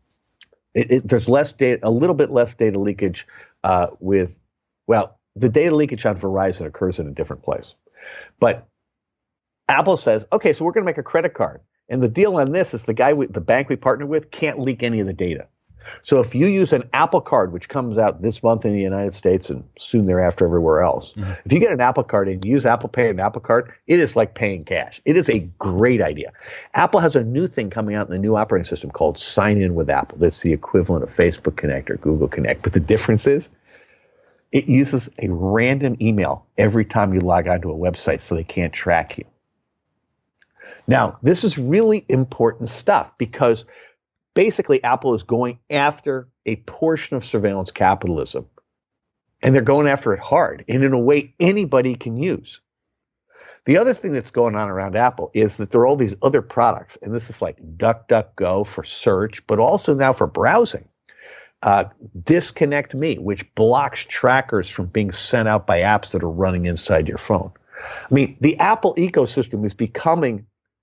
It, it, there's less data, a little bit less data leakage uh, with, well, the data leakage on Verizon occurs in a different place. But Apple says, okay, so we're going to make a credit card. And the deal on this is the guy, we, the bank we partner with can't leak any of the data. So if you use an Apple Card, which comes out this month in the United States and soon thereafter everywhere else, mm-hmm. if you get an Apple Card and you use Apple Pay and Apple Card, it is like paying cash. It is a great idea. Apple has a new thing coming out in the new operating system called Sign In with Apple. That's the equivalent of Facebook Connect or Google Connect. But the difference is it uses a random email every time you log onto a website so they can't track you. Now, this is really important stuff because basically, Apple is going after a portion of surveillance capitalism, and they're going after it hard and in a way anybody can use. The other thing that's going on around Apple is that there are all these other products, and this is like DuckDuckGo for search, but also now for browsing. Uh, Disconnect Me, which blocks trackers from being sent out by apps that are running inside your phone. I mean, the Apple ecosystem is becoming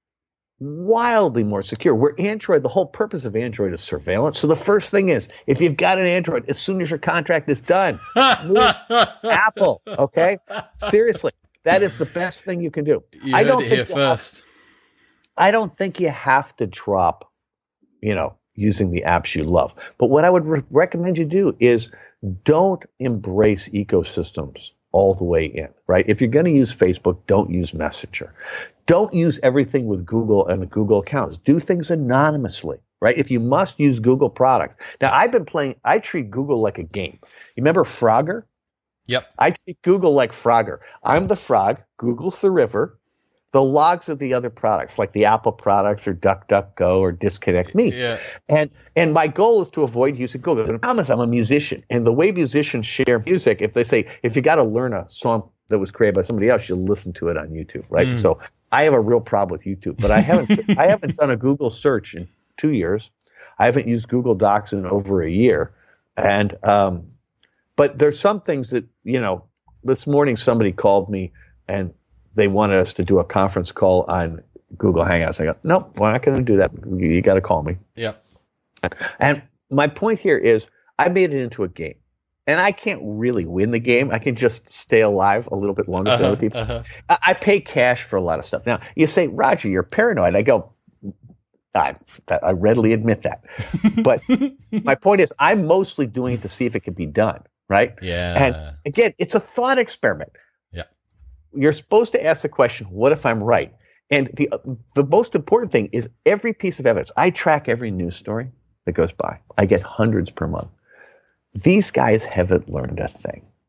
wildly more secure. Where Android, the whole purpose of Android is surveillance. So the first thing is, if you've got an Android, as soon as your contract is done, move Apple. Okay, seriously, that is the best thing you can do. You I heard don't it think here first. Have, I don't think you have to drop, you know, using the apps you love. But what I would re- recommend you do is don't embrace ecosystems all the way in, right? If you're going to use Facebook, don't use Messenger. Don't use everything with Google and Google accounts. Do things anonymously, right? If you must use Google products. Now, I've been playing, I treat Google like a game. You remember Frogger? Yep. I treat Google like Frogger. I'm the frog, Google's the river. The logs are the other products, like the Apple products or DuckDuckGo or Disconnect Me. Yeah. And and my goal is to avoid using Google. The problem is I'm a musician, and the way musicians share music, if they say, if you got to learn a song that was created by somebody else, you'll listen to it on YouTube, right? Mm. So I have a real problem with YouTube, but I haven't I haven't done a Google search in two years. I haven't used Google Docs in over a year, and um, but there's some things that, you know. This morning somebody called me and they wanted us to do a conference call on Google Hangouts. I go, nope, we're not going to do that. You, you got to call me. Yeah. And my point here is I made it into a game. And I can't really win the game. I can just stay alive a little bit longer uh-huh, than other people. Uh-huh. I, I pay cash for a lot of stuff. Now, you say, Roger, you're paranoid. I go, I, I readily admit that. But my point is I'm mostly doing it to see if it can be done, right? Yeah. And again, it's a thought experiment. You're supposed to ask the question, what if I'm right? And the the most important thing is every piece of evidence. I track every news story that goes by. I get hundreds per month. These guys haven't learned a thing.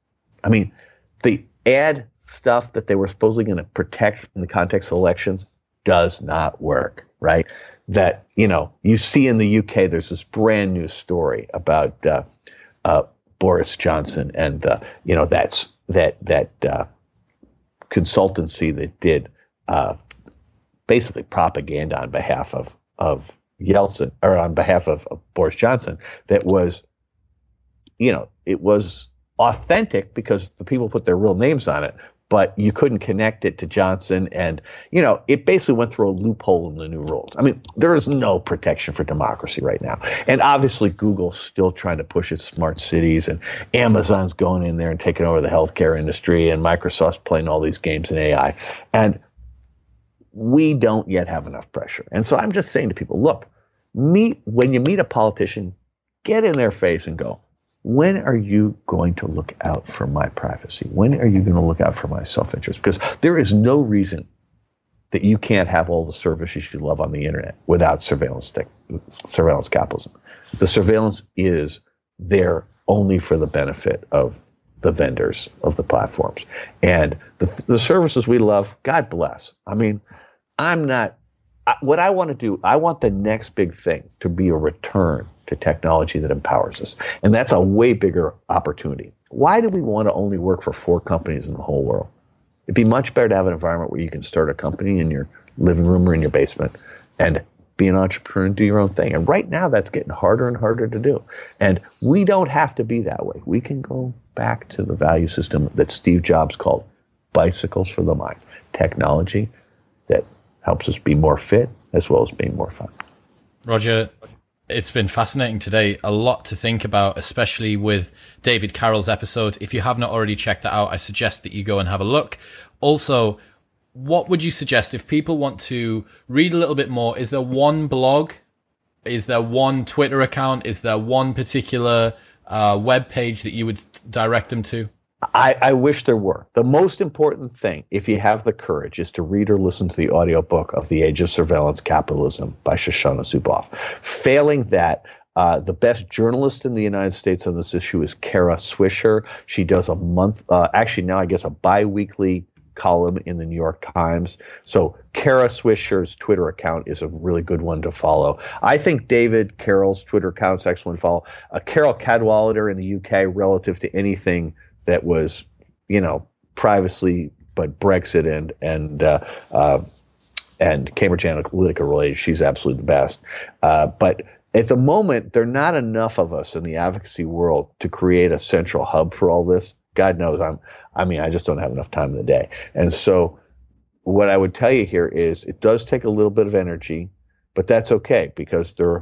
I mean, the ad stuff that they were supposedly going to protect in the context of elections does not work, right? That, you know, you see in the U K, there's this brand new story about uh, uh, Boris Johnson and, uh, you know, that's that that uh, consultancy that did uh, basically propaganda on behalf of, of Yeltsin, or on behalf of, of Boris Johnson, that was, you know, it was authentic because the people put their real names on it, but you couldn't connect it to Johnson. And, you know, it basically went through a loophole in the new rules. I mean, there is no protection for democracy right now. And obviously Google's still trying to push its smart cities, and Amazon's going in there and taking over the healthcare industry, and Microsoft's playing all these games in A I. And we don't yet have enough pressure. And so I'm just saying to people, look, meet when you meet a politician, get in their face and go, when are you going to look out for my privacy? When are you going to look out for my self-interest? Because there is no reason that you can't have all the services you love on the internet without surveillance tech, surveillance capitalism. The surveillance is there only for the benefit of the vendors of the platforms. And the, the services we love, God bless. I mean, I'm not, I, what I want to do, I want the next big thing to be a return to technology that empowers us. And that's a way bigger opportunity. Why do we want to only work for four companies in the whole world? It'd be much better to have an environment where you can start a company in your living room or in your basement and be an entrepreneur and do your own thing. And right now that's getting harder and harder to do. And we don't have to be that way. We can go back to the value system that Steve Jobs called bicycles for the mind. Technology that helps us be more fit as well as being more fun. Roger, it's been fascinating today. A lot to think about, especially with David Carroll's episode. If you have not already checked that out, I suggest that you go and have a look. Also, what would you suggest if people want to read a little bit more? Is there one blog? Is there one Twitter account? Is there one particular uh, web page that you would direct them to? I, I wish there were. The most important thing, if you have the courage, is to read or listen to the audiobook of The Age of Surveillance Capitalism by Shoshana Zuboff. Failing that, uh, the best journalist in the United States on this issue is Kara Swisher. She does a month, uh, actually now I guess a bi-weekly column in the New York Times. So Kara Swisher's Twitter account is a really good one to follow. I think David Carroll's Twitter account is excellent to follow. Uh, Carol Cadwalader in the U K, relative to anything that was, you know, privacy, but Brexit and and uh, uh, and Cambridge Analytica related, she's absolutely the best. Uh, but at the moment, there are not enough of us in the advocacy world to create a central hub for all this. God knows, I'm. I mean, I just don't have enough time in the day. And so, what I would tell you here is, it does take a little bit of energy, but that's okay because there,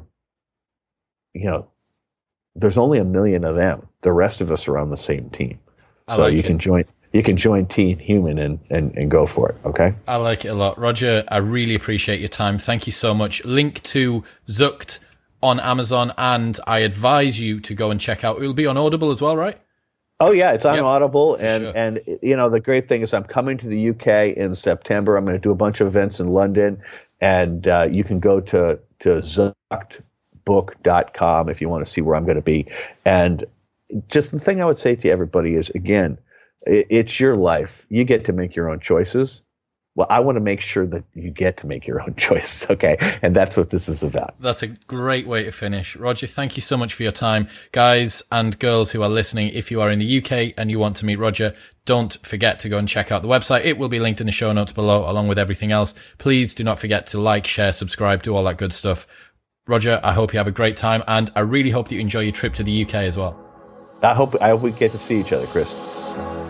you know, there's only a million of them. The rest of us are on the same team. I so like you it. can join you can join Team Human and, and, and go for it, okay? I like it a lot. Roger, I really appreciate your time. Thank you so much. Link to Zucked on Amazon, and I advise you to go and check out. It will be on Audible as well, right? Oh, yeah, it's on Yep, Audible. And, sure. and, you know, the great thing is I'm coming to the U K in September. I'm going to do a bunch of events in London, and uh, you can go to, to zucked book dot com if you want to see where I'm going to be. And just the thing I would say to everybody is, again, it, it's your life. You get to make your own choices. Well, I want to make sure that you get to make your own choice, okay? And that's what this is about. That's a great way to finish. Roger, thank you so much for your time. Guys and girls who are listening, if you are in the U K and you want to meet Roger, don't forget to go and check out the website. It will be linked in the show notes below, along with everything else. Please do not forget to like, share, subscribe, do all that good stuff. Roger, I hope you have a great time, and I really hope that you enjoy your trip to the U K as well. I hope I hope we get to see each other, Chris.